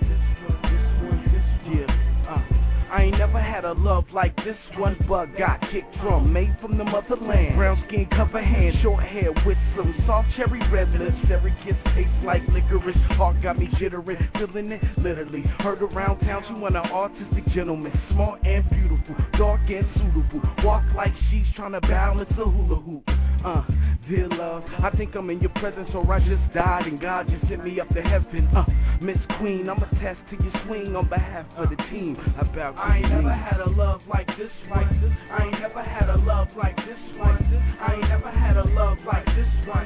I ain't never had a love like this one, but got kicked from, made from the motherland. Brown skin, cover hand, short hair with some soft cherry red lips. Every kiss tastes like licorice. Heart got me jittering, feeling it literally. Heard around town she want an artistic gentleman, smart and beautiful, dark and suitable. Walk like she's trying to balance a hula hoop. Dear love, I think I'm in your presence, or I just died and God just sent me up to heaven. Miss Queen, I'm attached to your swing on behalf of the team. I ain't never had a love like this one. I ain't never had a love like this one. I ain't never had a love like this one.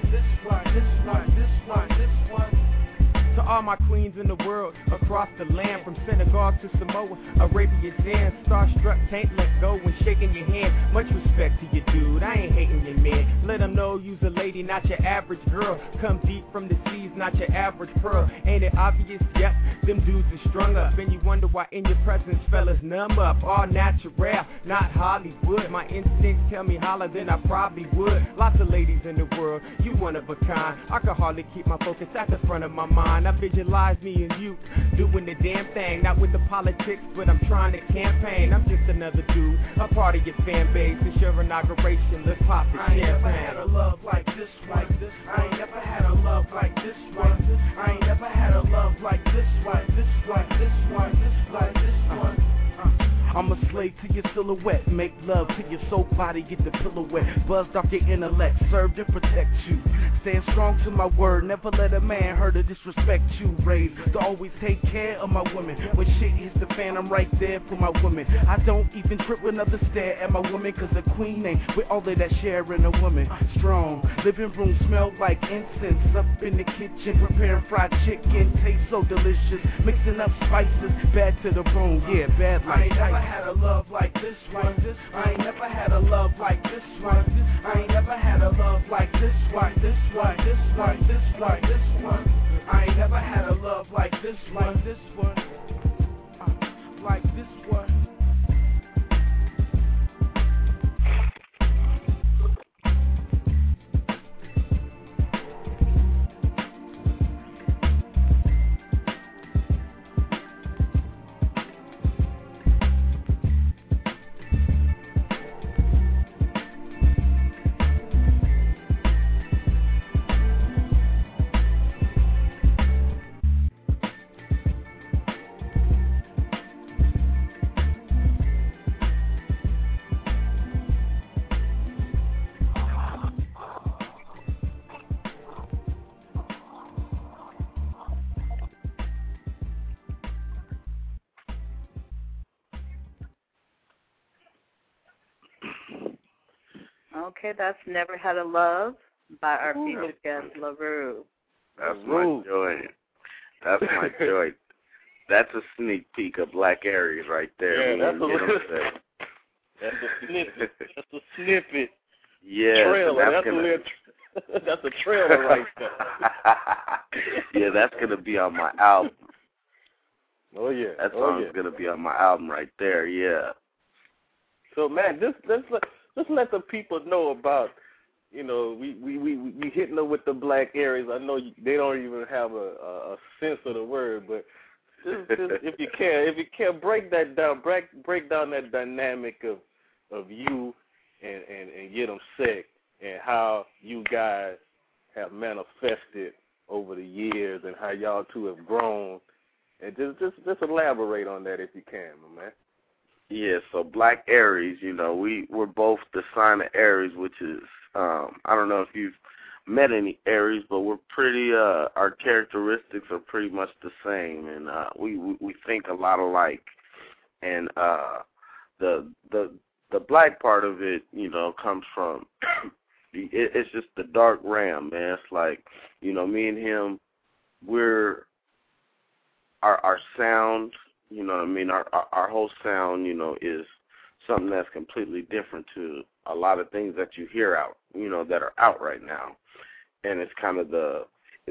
To all my queens in the world, across the land, from Senegal to Samoa, Arabia dance, starstruck, can't let go when shaking your hand. Much respect to you, dude, I ain't hating you, man. Let them know you's a lady, not your average girl. Come deep from the seas, not your average pearl. Ain't it obvious? Yep, them dudes are strung up, and you wonder why in your presence fellas numb up. All natural, not Hollywood. My instincts tell me holler, then I probably would. Lots of ladies in the world, you one of a kind. I could hardly keep my focus at the front of my mind. I visualize me and you doing the damn thing, not with the politics, but I'm trying to campaign. I'm just another dude, a part of your fan base. It's your inauguration, let's pop the champagne. I ain't never had a love like this one. I ain't never had a love like this one. I ain't never had a love like this one. I'm a slave to your silhouette, make love to your soul body, get the pillow wet, buzzed off your intellect, serve to protect you. Stand strong to my word, never let a man hurt or disrespect you. Raised to always take care of my women. When shit hits the fan, I'm right there for my women. I don't even trip another stare at my woman, cause a queen ain't with all of that sharing a woman. Strong, living room smell like incense, up in the kitchen preparing fried chicken, taste so delicious, mixing up spices, bad to the bone, yeah, bad like I ain't never had a love like this one. I ain't never had a love like this one. I ain't never had a love like this one. I ain't never this, boy. Okay, that's Never Had a Love by our featured guest, LaRue. That's my joint. That's my joint. That's a sneak peek of Black Aries right there. Yeah, that's a snippet. That's a snippet. Yeah, trailer. That's a trailer right there. Yeah, that's gonna be on my album. Oh yeah, that song's gonna be on my album right there. Yeah. So man, just let the people know about. You know, we hitting them with the Black Aries. I know they don't even have a sense of the word, but just if you can break that down, break down that dynamic of you and Get 'Em Sick and how you guys have manifested over the years and how y'all two have grown, and just elaborate on that if you can, my man. Yeah, so Black Aries, you know, we're both the sign of Aries, which is I don't know if you've met any Aries, but we're pretty our characteristics are pretty much the same, and we think a lot alike. And the black part of it, you know, comes from it's just the dark ram, man. It's like, you know, me and him, we're our sound, you know what I mean, our whole sound, you know, is something that's completely different to a lot of things that you hear out, you know, that are out right now. And it's kind of the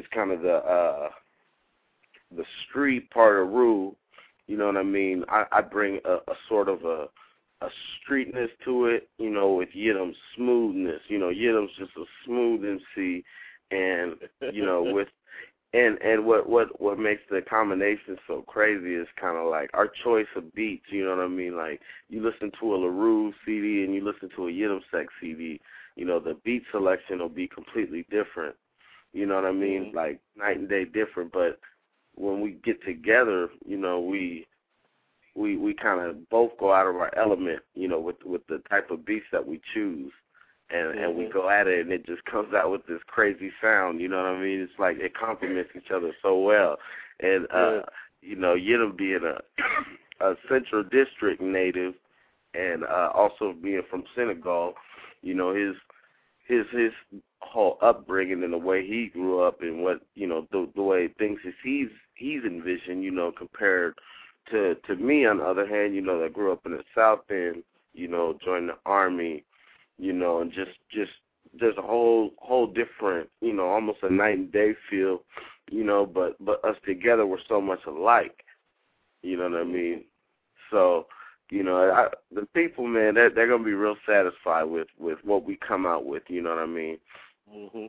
street part of Rue, you know what I mean? I bring a sort of a streetness to it, you know, with Yidam's smoothness. You know, Yidam's just a smooth MC, and you know, with and what makes the combination so crazy is kind of like our choice of beats. You know what I mean? Like you listen to a LaRue CD and you listen to a Yidam Sec CD. You know, the beat selection will be completely different. You know what I mean? Mm-hmm. Like night and day different. But when we get together, you know, we kind of both go out of our element, you know, with the type of beats that we choose, and we go at it, and it just comes out with this crazy sound. You know what I mean? It's like it complements each other so well. And you know, Yidam being a Central District native, and also being from Senegal, you know, his whole upbringing and the way he grew up, and what, you know, the way things he's envisioned, you know, compared to me, on the other hand, you know, that grew up in the South End, you know, joined the Army, you know, and just there's a whole different, you know, almost a night and day feel, you know, but us together we're so much alike, you know what I mean? So, you know, the people, man, they're gonna be real satisfied with what we come out with, you know what I mean? Mhm.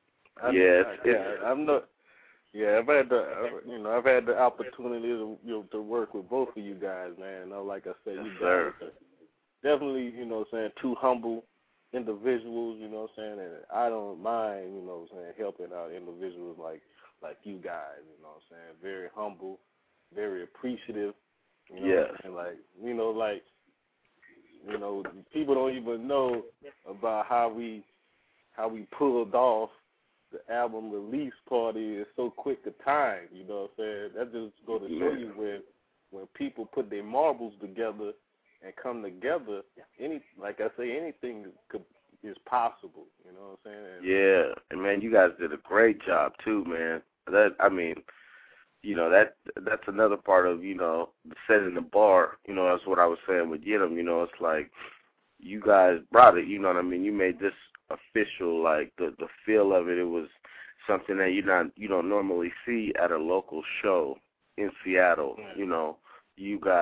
I've had the opportunity to work with both of you guys, man. Like I said, you guys are definitely, you know what I'm saying, two humble individuals, you know what I'm saying, and I don't mind, you know what I'm saying, helping out individuals like you guys, you know what I'm saying, very humble, very appreciative, you know what I'm saying, like, people don't even know about how we pulled off the album release party in so quick a time, you know what I'm saying? That just go to show you when people put their marbles together and come together, anything is possible, you know what I'm saying? Yeah, and man, you guys did a great job too, man. You know, that's another part of, you know, setting the bar, you know, that's what I was saying with Yidam, you know, it's like you guys brought it, you know what I mean? You made this official, like the feel of it. It was something that you don't normally see at a local show in Seattle. You know, you got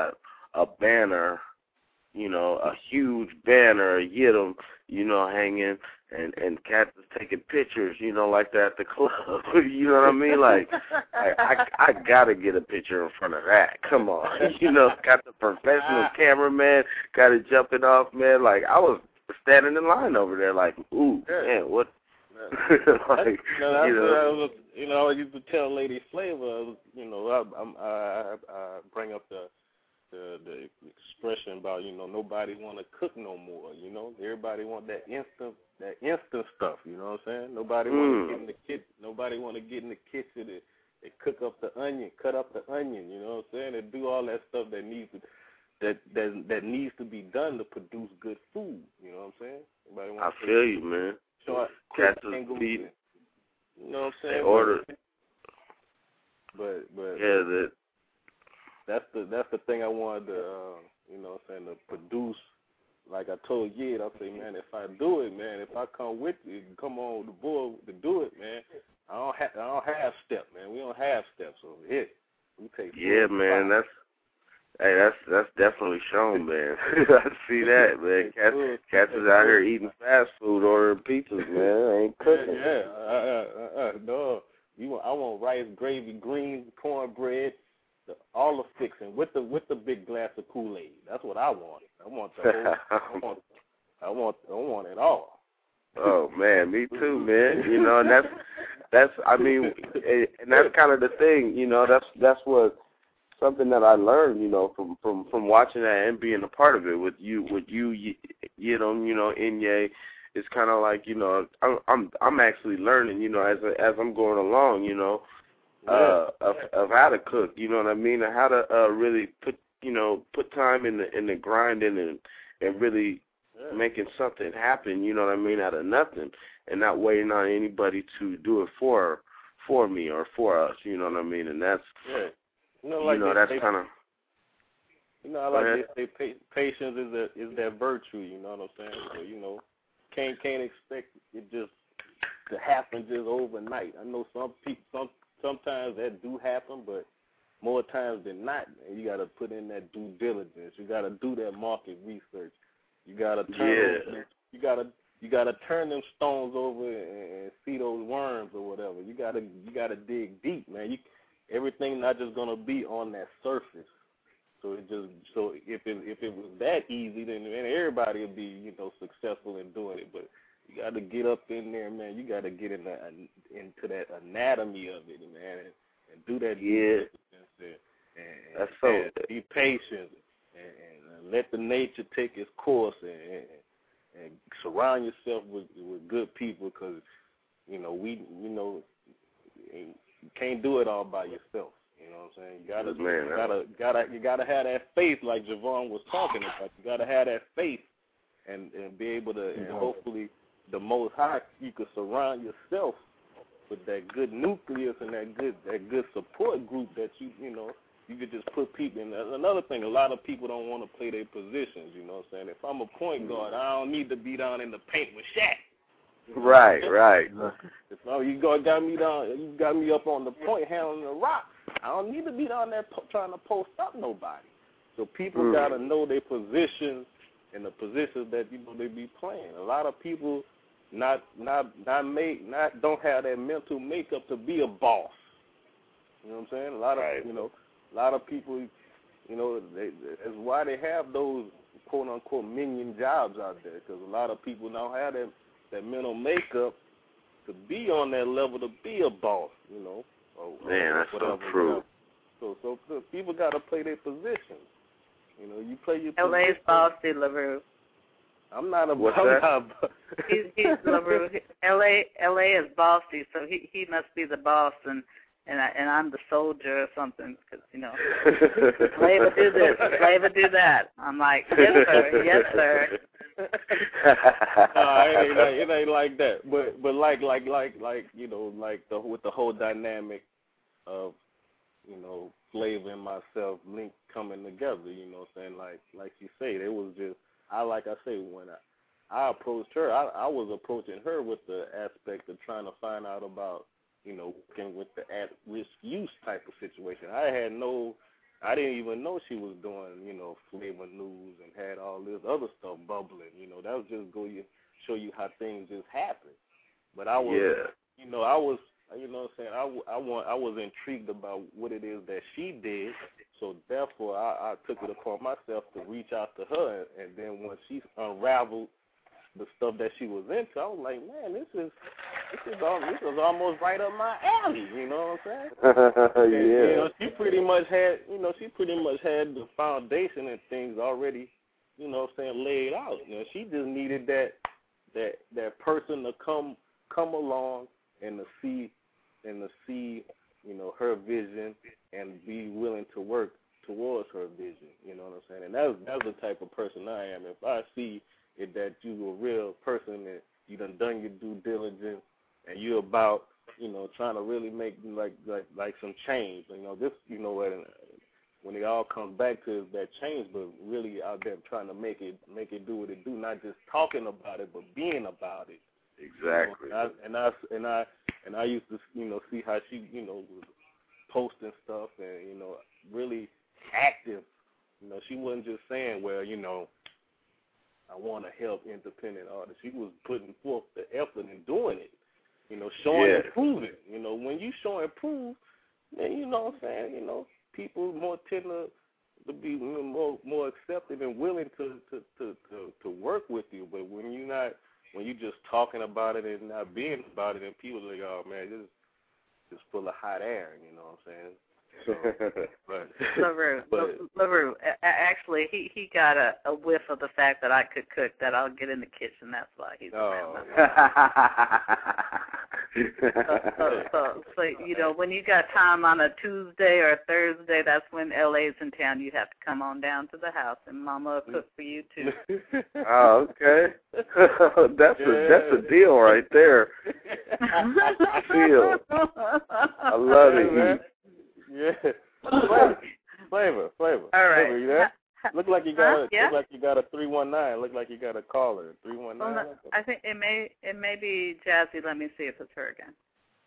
a banner, you know, a huge banner, a Yidam, you know, hanging, and cats is taking pictures, you know, like that at the club. You know what I mean? Like, I gotta get a picture in front of that. Come on, you know, got the professional cameraman, got it jumping off, man. Like, I was standing in line over there, like, ooh, man, what? Like, I used to tell Lady Flavor, you know, I bring up the expression about, you know, nobody want to cook no more, you know. Everybody want that instant stuff, you know what I'm saying? Nobody want to get in the kitchen. Nobody want to get in the kitchen and cook up the onion, cut up the onion, you know what I'm saying? And do all that stuff that needs to be done to produce good food, you know what I'm saying? Nobody want I feel you, man. Cats is beat. You know what I'm saying? They order. But yeah, that's the thing I wanted to, you know what I'm saying, to produce. Like I told Yid, I say, man, if I do it, man, if I come with you, come on the board to do it, man, I don't have step, man. We don't have steps over here. We take. Yeah, man, that's definitely shown, man. I see that, man. Cats is out here eating fast food, ordering pizzas, man. Ain't cooking. Yeah, no. I want rice, gravy, greens, cornbread, all the fixing with the big glass of Kool-Aid. That's what I want. I want the whole. I want it all. Oh man, me too, man. You know, and that's I mean, and that's kind of the thing. You know, that's what something that I learned. You know, from watching that and being a part of it with you, Inye. It's kind of like, you know, I'm actually learning. You know, as I'm going along. You know. Of how to cook, you know what I mean, and how to really put time in the grinding and really making something happen, you know what I mean, out of nothing, and not waiting on anybody to do it for me or for us, you know what I mean, and that's that's kind of. You know, I like they say patience is that virtue, you know what I'm saying? So, you know, can't expect it just to happen just overnight. I know sometimes that do happen, but more times than not, man, you got to put in that due diligence. You got to do that market research. You got to turn. You got to turn them stones over and see those worms or whatever. You got to dig deep, man. Everything not just gonna be on that surface. So if it was that easy, then everybody would be, you know, successful in doing it. But you got to get up in there, man. You got to get into that anatomy of it, man, and do that. Yeah. And be patient and let the nature take its course and surround yourself with good people, because you can't do it all by yourself. You know what I'm saying? You gotta have that faith, like Javon was talking about. You gotta have that faith and be able to, and hopefully the Most High, you could surround yourself with that good nucleus and that good support group that you could just put people in. Another thing, a lot of people don't want to play their positions. You know what I'm saying? If I'm a point guard, I don't need to be down in the paint with Shaq. Right. If you got me up on the point handling the rock, I don't need to be down there trying to post up nobody. So people got to know their positions and the positions that they be playing. A lot of people don't have that mental makeup to be a boss. You know what I'm saying? A lot of people, that's why they have those quote unquote minion jobs out there, because a lot of people don't have that mental makeup to be on that level, to be a boss, Man, that's so true. So people got to play their positions. You play your LA's bossy, LaRue. I'm not a What's that? He's LaRue. LA is bossy, so he must be the boss, and I'm the soldier or something, because Flavor do this, Flavor do that. I'm like, yes sir. It ain't like that. But like with the whole dynamic of Flavor and myself coming together. You know what I'm saying? Like you say, it was just when I approached her, I was approaching her with the aspect of trying to find out about working with the at-risk use type of situation. I had no I didn't even know she was doing, Flavor News and had all this other stuff bubbling. That was just show you how things just happen. But I was, I was, I was intrigued about what it is that she did. So therefore, I took it upon myself to reach out to her. And then when she unraveled the stuff that she was into, I was like, man, this is almost right up my alley. You know what I'm saying? And, she pretty much had the foundation and things already, laid out. She just needed that person to come along and to see her vision and be willing to work towards her vision. You know what I'm saying? And that's the type of person I am. If I see that you a real person and you done your due diligence and you about trying to really make like some change. This when it all comes back to that change, but really out there trying to make it do what it do, not just talking about it, but being about it. Exactly. And I used to see how she was posting stuff and really active. She wasn't just saying, well, I want to help independent artists. She was putting forth the effort and doing it. Showing and proving. When you show and prove, then you know what I'm saying. People more tend to be more accepting and willing to work with you. But when you just talking about it and not being about it, and people are like, oh man, this is full of hot air. You know what I'm saying? LaRue, actually, he got a whiff of the fact that I could cook, that I'll get in the kitchen. That's why he's around. So when you got time on a Tuesday or a Thursday, that's when LA's in town. You have to come on down to the house, and Mama will cook for you too. Oh, okay. That's a deal right there. Deal. I love it. Man. Yeah, flavor. All right. Flavor, you there? Look like you got a 319. Look like you got a caller. 319. Well, no, I think it may be Jazzy. Let me see if it's her again.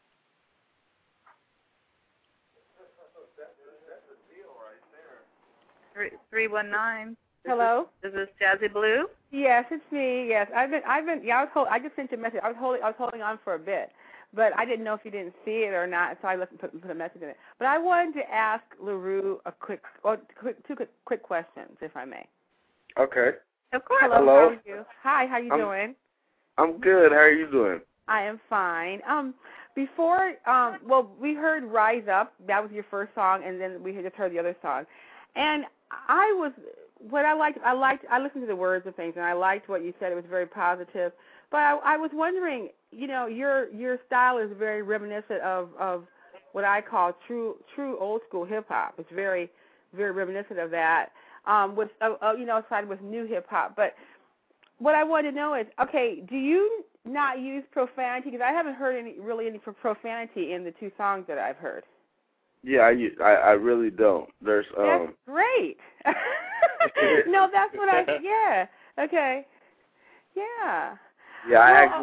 That's a deal right there. 319. Hello. Is this Jazzy Blue? Yes, it's me. Yes, I just sent you a message. I was holding on for a bit. But I didn't know if you didn't see it or not, so I put a message in it. But I wanted to ask LaRue two quick questions, if I may. Okay. Of course. Hello. How are you? Hi. How you doing? I'm good. How are you doing? I am fine. Before, we heard "Rise Up." That was your first song, and then we just heard the other song. And I listened to the words of things, and I liked what you said. It was very positive. But I was wondering, your style is very reminiscent of what I call true old school hip hop. It's very, very reminiscent of that. Aside with new hip hop. But what I want to know is, okay, do you not use profanity? Because I haven't heard any profanity in the two songs that I've heard. Yeah, I really don't. That's great. No, that's what yeah. Okay. Yeah. Yeah,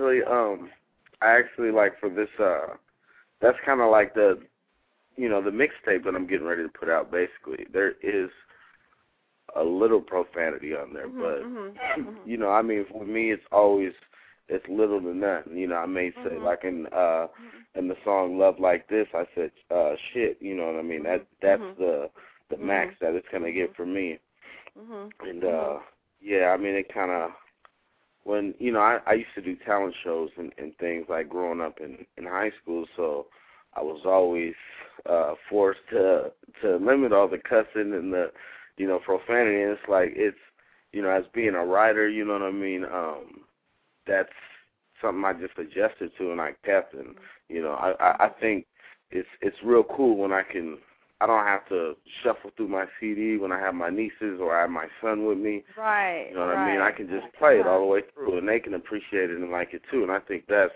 I actually like for this, that's kind of like the mixtape that I'm getting ready to put out, basically. There is a little profanity on there, but, I mean, for me, it's little to nothing. I may say, like in the song Love Like This, I said, shit, you know what I mean? That's the max that it's going to get for me. And, yeah, I mean, it kind of, when, I used to do talent shows and things like growing up in high school, so I was always forced to limit all the cussing and the, profanity. And it's like, as being a writer, you know what I mean, that's something I just adjusted to and I kept. And, I think it's real cool when I don't have to shuffle through my CD when I have my nieces or I have my son with me. Right. You know what I mean? I can just play it all the way through, and they can appreciate it and like it too. And I think that's,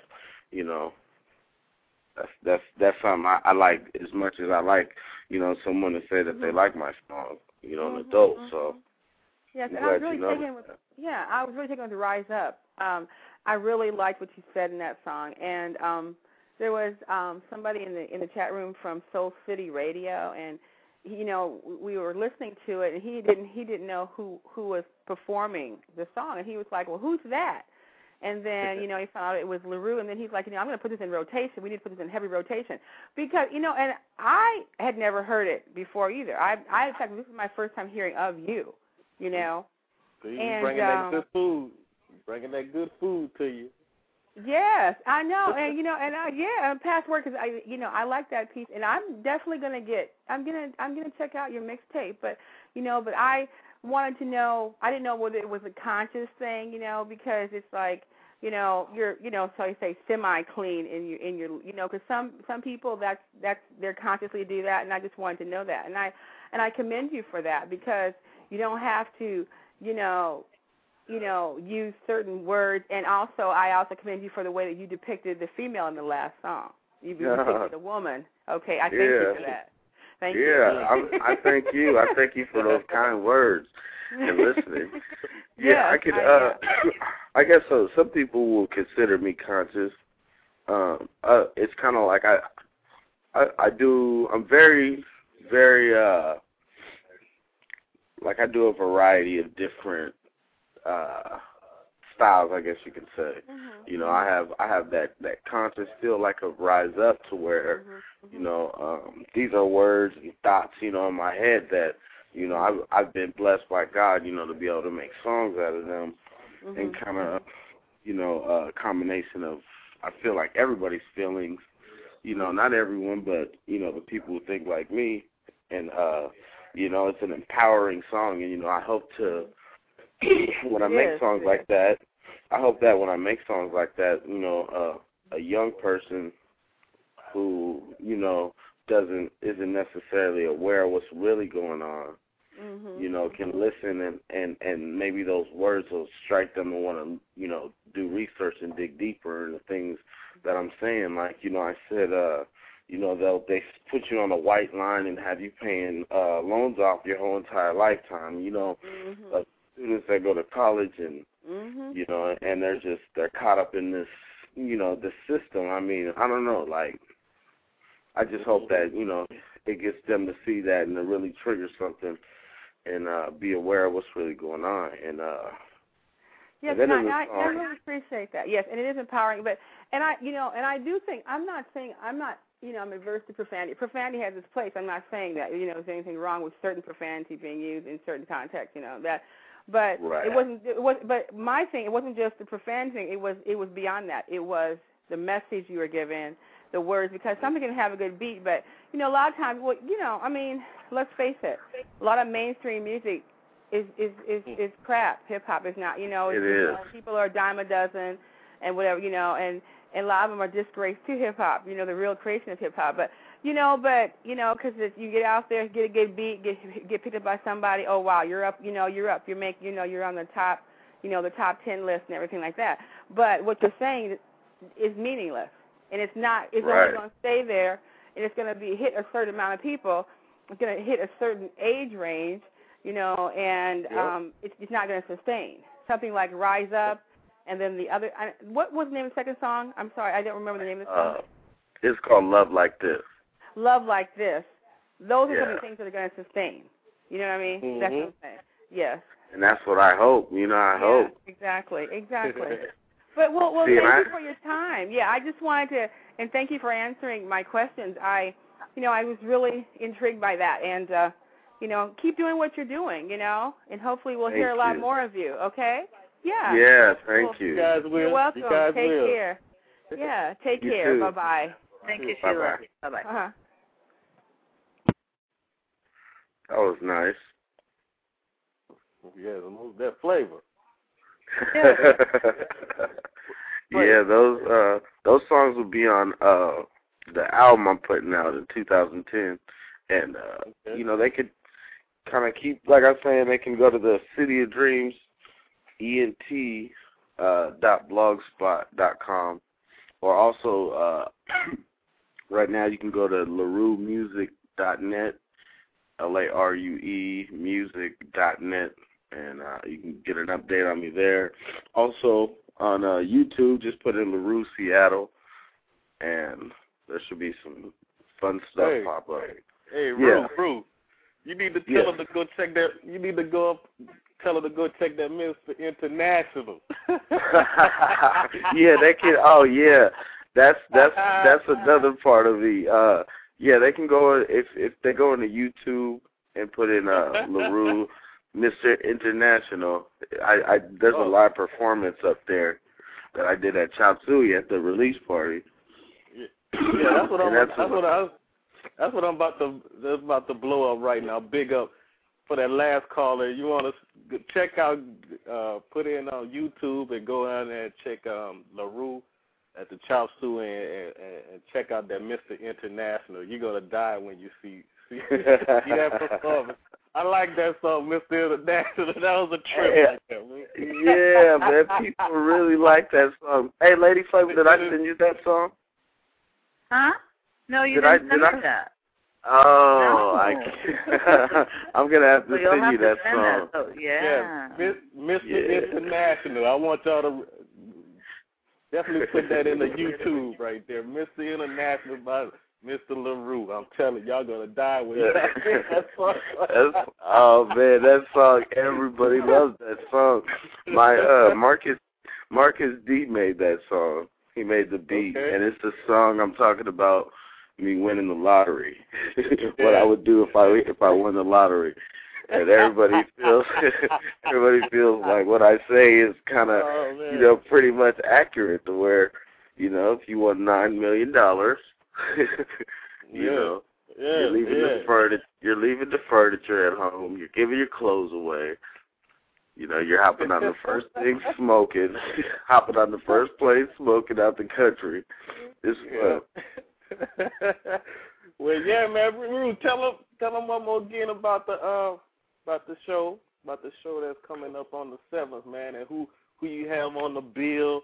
that's something I like as much as I like, someone to say that they like my song, an adult. So yes, and I was really taken with the Rise Up. I really liked what you said in that song, and there was somebody in the chat room from Soul City Radio, and you know, we were listening to it, and he didn't know who was performing the song, and he was like, well, who's that? And then, you know, he found out it was LaRue, and then he's like, you know, I'm going to put this in rotation. We need to put this in heavy rotation. Because, you know, and I had never heard it before either. In fact, this is my first time hearing of you, you know. So you're bringing that good food. Bringing that good food to you. Yes, I know, and you know, and past work is, I like that piece, and I'm definitely I'm gonna check out your mixtape, but I wanted to know, I didn't know whether it was a conscious thing, you know, because it's like, you know, you're, you know, so you say semi-clean in your, you know, because some people that's they're consciously do that, and I just wanted to know that, and I commend you for that, because you don't have to, you know, use certain words, and also I also commend you for the way that you depicted the female in the last song. You depicted the woman. Okay, I thank you for that. Thank you. Yeah, I thank you. I thank you for those kind words and listening. Yeah, I could. I guess so. Some people will consider me conscious. It's kind of like I do. I'm very, very like I do a variety of different styles, I guess you could say. You know, I have that conscious feel like a rise up to where, you know, these are words and thoughts, you know, in my head that, you know, I've been blessed by God, you know, to be able to make songs out of them, and kind of, you know, a combination of, I feel like everybody's feelings, you know, not everyone, but, you know, the people who think like me, and, you know, it's an empowering song, and, you know, I hope to, when I make songs like that, I hope that when I make songs like that, you know, a young person who, you know, isn't necessarily aware of what's really going on, you know, can listen, and maybe those words will strike them and want to, you know, do research and dig deeper in the things that I'm saying. Like, you know, I said, you know, they put you on a white line and have you paying loans off your whole entire lifetime, you know. Students that go to college and, you know, and they're caught up in this, you know, this system. I mean, I don't know, like, I just hope that, you know, it gets them to see that and to really trigger something and be aware of what's really going on. And yes, and I really appreciate that. Yes, and it is empowering. But I do think I'm not, you know, I'm averse to profanity. Profanity has its place. I'm not saying that, you know, there's anything wrong with certain profanity being used in certain contexts, you know, that. But it wasn't. But my thing, it wasn't just the profanity thing. It was beyond that. It was the message you were given, the words. Because something can have a good beat, but you know, a lot of times, well, you know, I mean, let's face it. A lot of mainstream music is crap. Hip hop is not. You know, it is. People are a dime a dozen, and whatever. You know, and a lot of them are disgrace to hip hop. You know, the real creation of hip hop, but. You know, because you get out there, get a good beat, get picked up by somebody. Oh wow, you're up. You're up. You're on the top. You know, the top 10 list and everything like that. But what you're saying is meaningless, and it's not. It's only going to stay there, and it's going to be hit a certain amount of people. It's going to hit a certain age range. You know, and it's not going to sustain. Something like Rise Up, and then the other. What was the name of the second song? I'm sorry, I don't remember the name of the song. It's called Love Like This. Love Like This. Those are some of the things that are going to sustain. You know what I mean? That's what I'm saying. Yes. And that's what I hope. You know, I hope. Exactly. But well, thank you for your time. Yeah, I just wanted to, and thank you for answering my questions. I was really intrigued by that, and you know, keep doing what you're doing. You know, and hopefully we'll hear a lot more of you. Okay? Yeah. Yeah. Thank you. You guys will. You're welcome. Take care. Yeah. Take care. Bye bye. Thank you, Sheila. Bye bye. That was nice. Yeah, that flavor. Yeah, those songs will be on the album I'm putting out in 2010, and you know, they could kind of keep, like I'm saying, they can go to the City of Dreams .blogspot.com, or also right now you can go to LaRuemusic.net. LARUE music.net, and you can get an update on me there. Also on YouTube, just put in LaRue Seattle, and there should be some fun stuff pop up. Hey, Rue, You need to tell her to go check that. You need to go up. Tell her to go check that Mr. International. Yeah, they can. Oh, yeah, that's another part of the. Yeah, they can go if they go into YouTube and put in LaRue, Mr. International. There's a live performance up there that I did at Chop Suey at the release party. Yeah, that's what I'm about to blow up right now. Big up for that last caller. You want to check out, put in on YouTube and go on there and check LaRue at the Chop Suey and check out that Mr. International. You're gonna die when you see that performance. I like that song, Mr. International. That was a trip right there, man. Yeah, man, people really like that song. Hey, Lady Flavor, did I send you that song? Huh? No, you didn't send me that. Oh, no. I'm going to have to send you that song. That. Oh, yeah. Mr. International. I want y'all to definitely put that in the YouTube right there. Mr. International by Mr. LaRue. I'm telling y'all going to die when you hear that song. Oh, man, that song, everybody loves that song. My Marcus D made that song. He made the beat, and it's the song I'm talking about. Me winning the lottery, what I would do if I won the lottery, and everybody feels like what I say is kind of pretty much accurate to where if you won $9 million, you're leaving the furniture at home, you're giving your clothes away, you're hopping on the first thing smoking, hopping on the first plane smoking out the country. It's fun. Well, yeah, man. Rue, tell them one more again about the show that's coming up on the 7th, man, and who you have on the bill,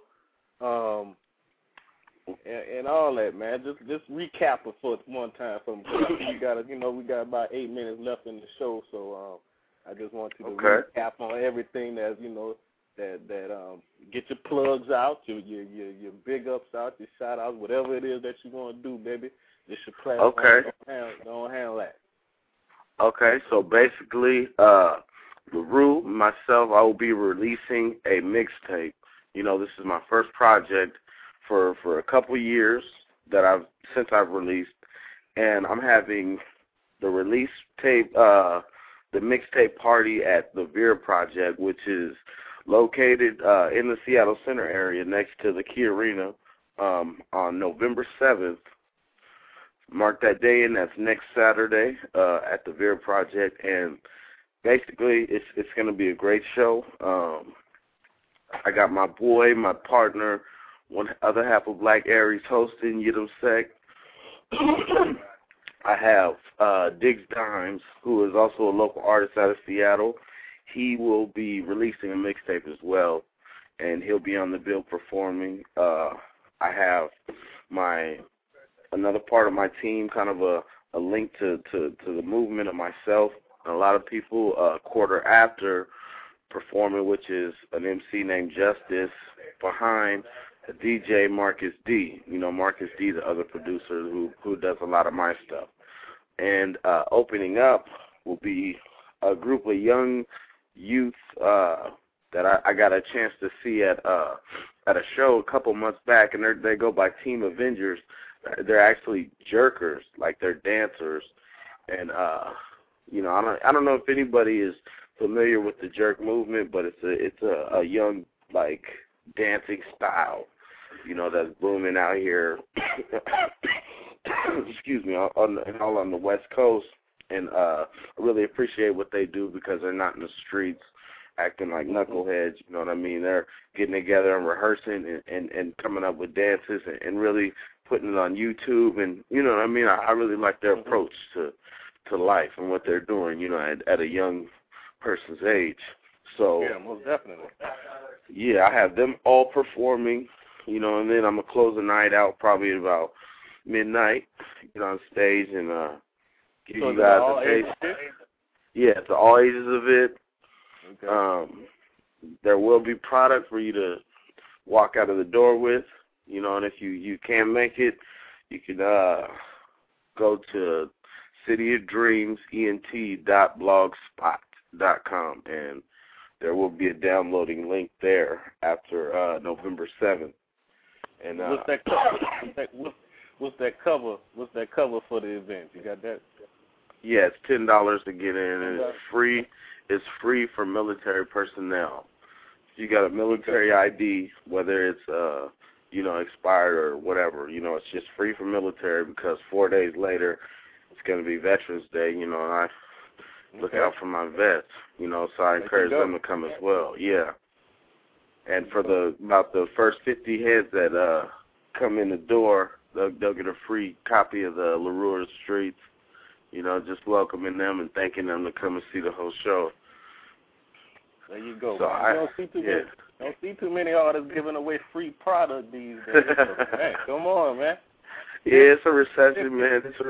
and all that, man. Just recap it for one time for me. We got about 8 minutes left in the show, so I just want you to recap on everything that's that get your plugs out, your big ups out, your shout outs, whatever it is that you want to do, baby. This your platform. Okay. Don't handle that. Okay, so basically, LaRue, myself, I will be releasing a mixtape. This is my first project for a couple years since I've released, and I'm having the release tape, the mixtape party at the Vera Project, which is located in the Seattle Center area next to the Key Arena on November 7th. Mark that day in. That's next Saturday at the Vera Project. And basically, it's going to be a great show. I got my boy, my partner, one other half of Black Aries hosting, Yidam Sek. I have Diggs Dimes, who is also a local artist out of Seattle. He will be releasing a mixtape as well, and he'll be on the bill performing. I have another part of my team, kind of a link to the movement of myself and a lot of people quarter after performing, which is an MC named Justice behind a DJ Marcus D. Marcus D, the other producer who does a lot of my stuff. And opening up will be a group of young youth that I got a chance to see at a show a couple months back, and they go by Team Avengers. They're actually jerkers, like they're dancers, and I don't know if anybody is familiar with the jerk movement, but it's a young like dancing style, that's booming out here. Excuse me, all on the West Coast. And I really appreciate what they do because they're not in the streets acting like knuckleheads, you know what I mean? They're getting together and rehearsing and coming up with dances and really putting it on YouTube. And, you know what I mean? I really like their approach to life and what they're doing, at a young person's age. So yeah, most definitely. Yeah, I have them all performing, and then I'm going to close the night out probably at about midnight, get on stage and give you guys a taste. Yeah, to all ages of it. Okay. There will be product for you to walk out of the door with, and if you can't make it, you can go to cityofdreamsent.blogspot.com, and there will be a downloading link there after November 7th. And what's that cover? What's that cover for the event? You got that? Yeah, it's $10 to get in, and it's free. It's free for military personnel. If you got a military ID, whether it's expired or whatever, it's just free for military, because 4 days later it's going to be Veterans Day, and I look out for my vets, so I encourage them to come as well. Yeah. And for about the first 50 heads that come in the door, they'll get a free copy of the LaRue Streets, just welcoming them and thanking them to come and see the whole show. There you go. So don't see too many artists giving away free product these days. Hey, come on, man. Yeah, it's a recession, man. It's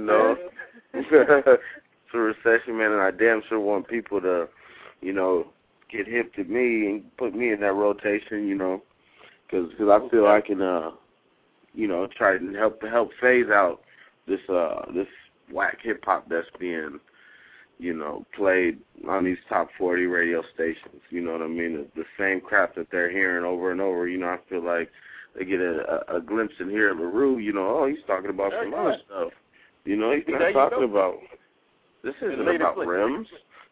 a recession, man, and I damn sure want people to, get hip to me and put me in that rotation, because I feel I can, try to help phase out this whack hip hop that's being, played on these top 40 radio stations. You know what I mean? The same crap that they're hearing over and over. I feel like they get a glimpse in here at LaRue. He's talking about some other stuff. He's not talking about. This isn't about rims.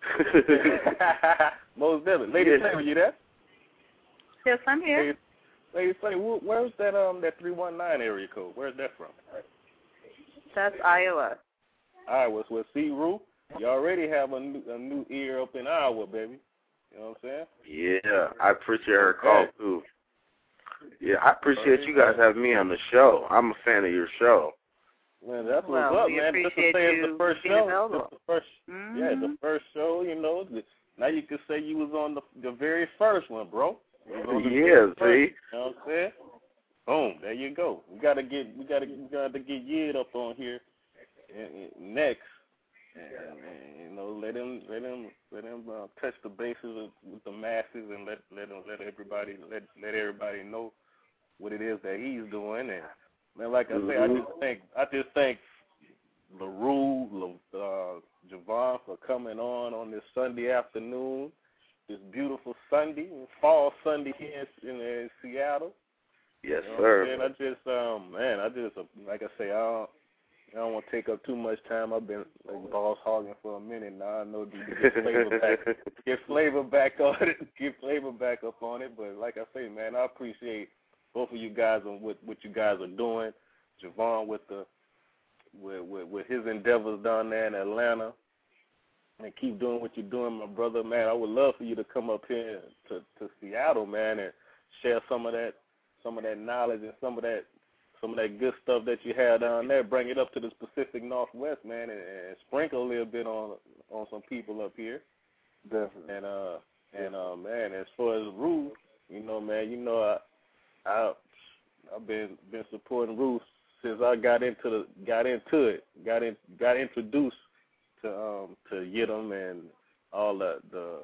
Most definitely. Lady Flavor, you there? Yes, I'm here. Lady Flavor, where's that 319 area code? Where's that from? That's Iowa. Iowa. So see, Rue, you already have a new ear up in Iowa, baby. You know what I'm saying? Yeah, I appreciate her call too. Yeah, I appreciate you guys having me on the show. I'm a fan of your show. Man, that's what's up, man. Just to say it's the first show. Yeah, the first show, now you can say you was on the very first one, bro. Yeah, see? You know what I'm saying? Boom, there you go. We gotta get Yid up on here next, and let him touch the bases with the masses, and let everybody know what it is that he's doing. And man, like I say, I just thank LaRue, Javon for coming on this Sunday afternoon, this beautiful Sunday, fall Sunday here in Seattle. Yes, sir. And I just like I say, I don't want to take up too much time. I've been like boss hogging for a minute now. I know to get flavor back on it, up on it. But like I say, man, I appreciate both of you guys on what you guys are doing. Javon with his endeavors down there in Atlanta, and keep doing what you're doing, my brother. Man, I would love for you to come up here to Seattle, man, and share some of that knowledge and some of that good stuff that you have down there. Bring it up to the Pacific Northwest, man, and sprinkle a little bit on some people up here. Definitely. And man, as far as Ruth, man, I've been supporting Ruth since I got introduced to Yidam and all the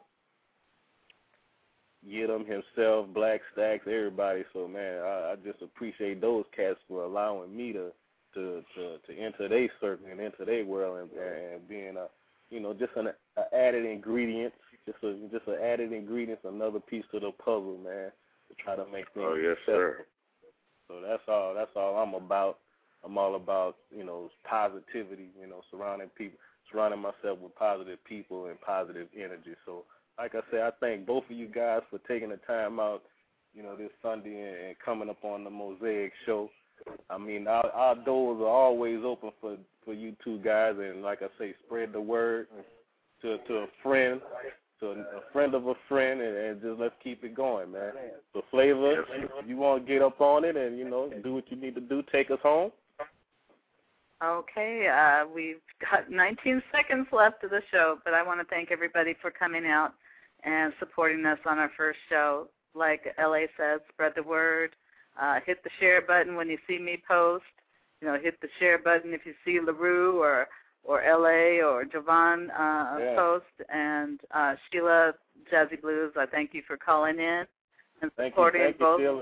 Yidam himself, Black Stacks, everybody. So man, I just appreciate those cats for allowing me to enter their circle and enter their world and being just an added ingredient, just an added ingredient, another piece to the puzzle, man, to try to make things. Oh yes, sir. So that's all I'm about. I'm all about, positivity, surrounding myself with positive people and positive energy. So like I said, I thank both of you guys for taking the time out, this Sunday and coming up on the Mosaic show. I mean, our doors are always open for you two guys, and like I say, spread the word to a friend, to a friend of a friend, and just let's keep it going, man. So Flavor, if you want to get up on it and, do what you need to do, take us home. Okay, we've got 19 seconds left of the show, but I want to thank everybody for coming out and supporting us on our first show. Like L.A. said, spread the word. Hit the share button when you see me post. Hit the share button if you see LaRue or L.A. or Javon post. And Sheila Jazzy Blues, I thank you for calling in and supporting both. Sheila.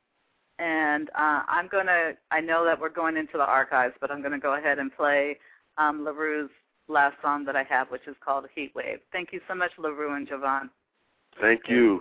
And I know that we're going into the archives, but I'm going to go ahead and play LaRue's last song that I have, which is called Heat Wave. Thank you so much, LaRue and Javon. Thank you.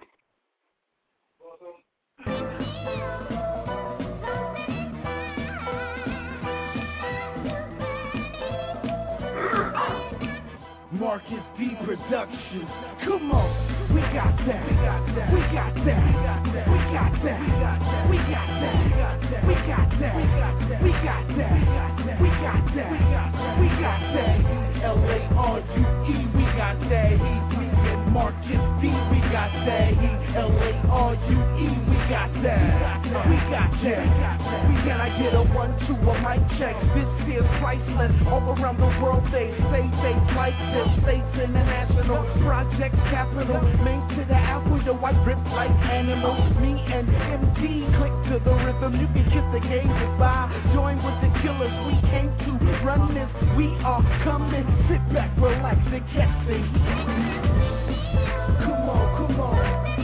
Marcus D Productions. Come on, we got that. We got that. We got that. We got that. We got that. We got that. We got that. We got that. We got that. LARUE, we got that. Marcus D, we got that. LARUE, we got that. We got that. Can I get a 1-2, a mic check? This is priceless. All around the world they say like this. States International, Project Capital, made to the apple, yo, I rip like animals. Me and MD, click to the rhythm, you can kiss the game goodbye. Join with the killers, we came to run this, we are coming. Sit back, relax, and catch the heat. Come on, come on.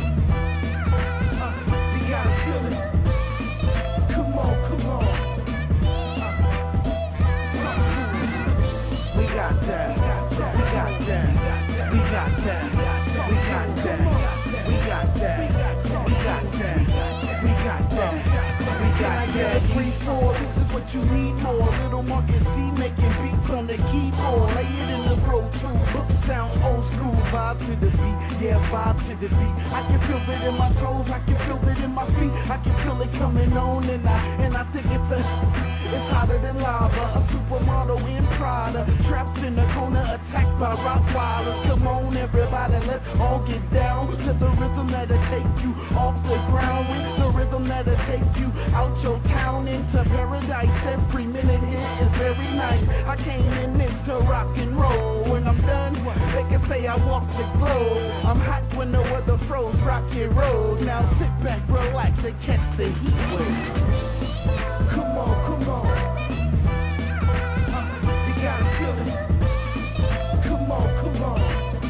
You gotta feel it. Come on, come on. We got that. We got that. We got that. We got that. We got that. We got that. We got that. We got that. 3-4. This is what you need more. Little Marcus D making beats on the keyboard. Lay it in the Pro Tools. Look, sound old school. Vibe to the beat. Yeah, vibe to the beat. I can feel it in my toes. I can feel it in my feet. I can feel it coming on, and I think it's hotter than lava. A supermodel in Prada, trapped in a corner, attacked by Rottweilers. Come on, everybody, let's all get down to the rhythm that'll take you off the ground. With the rhythm that'll take you out your town into paradise. Every minute here is very nice. I came in this to rock and roll. When I'm done, they can say I walk the globe. I'm hot when the weather froze, rock and roll. Now sit back, relax, and catch the heat wave. Come on, come on. You gotta feel it. Come on, come on.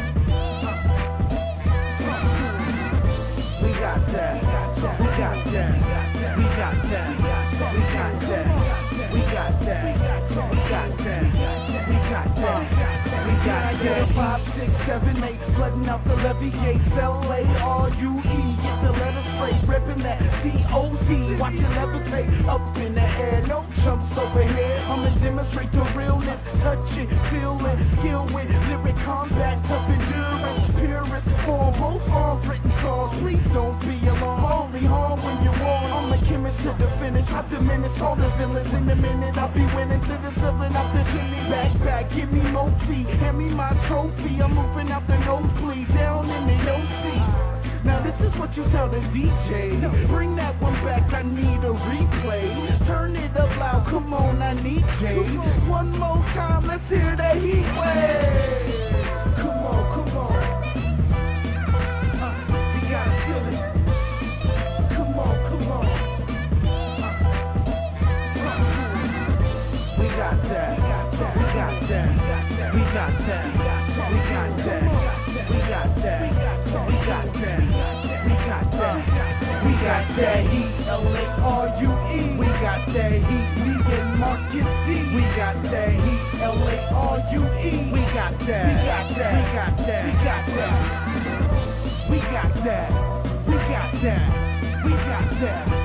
We got that. We got that. We got that. We got that. We got that. We got that. We got that. We got that. 5, 6, 7, 8, flooding out the levee gates. LARUE, get the letter straight, ripping that COD. Watch it levitate up in the air. No jumps over here. I'ma demonstrate the realness. Touch it, feel it, skill with lyric combat, tough endurance, purist form. Both arms written songs. Please don't be alarmed. Only harm when you want. I'm a chemist to the finish. I diminish all the villains in a minute. I'll be winning to the ceiling. Out the chimney, back, give me more tea. Hand me my trophy. I'm moving out the nosebleed, down in the OC. Now this is what you tell the DJ. Bring that one back, I need a replay. Turn it up loud, come on, I need Jay. One more time, let's hear that heat wave. Come on, come on. You gotta feel it. Come on, come on. We got that. We got that. We got that. We got that. We got that. We got that. We got that. We got that heat. LARUE. We got that heat. We get Marcus D. We got that heat. LARUE. We got that. We got that. We got that. We got that. We got that. We got that. We got that.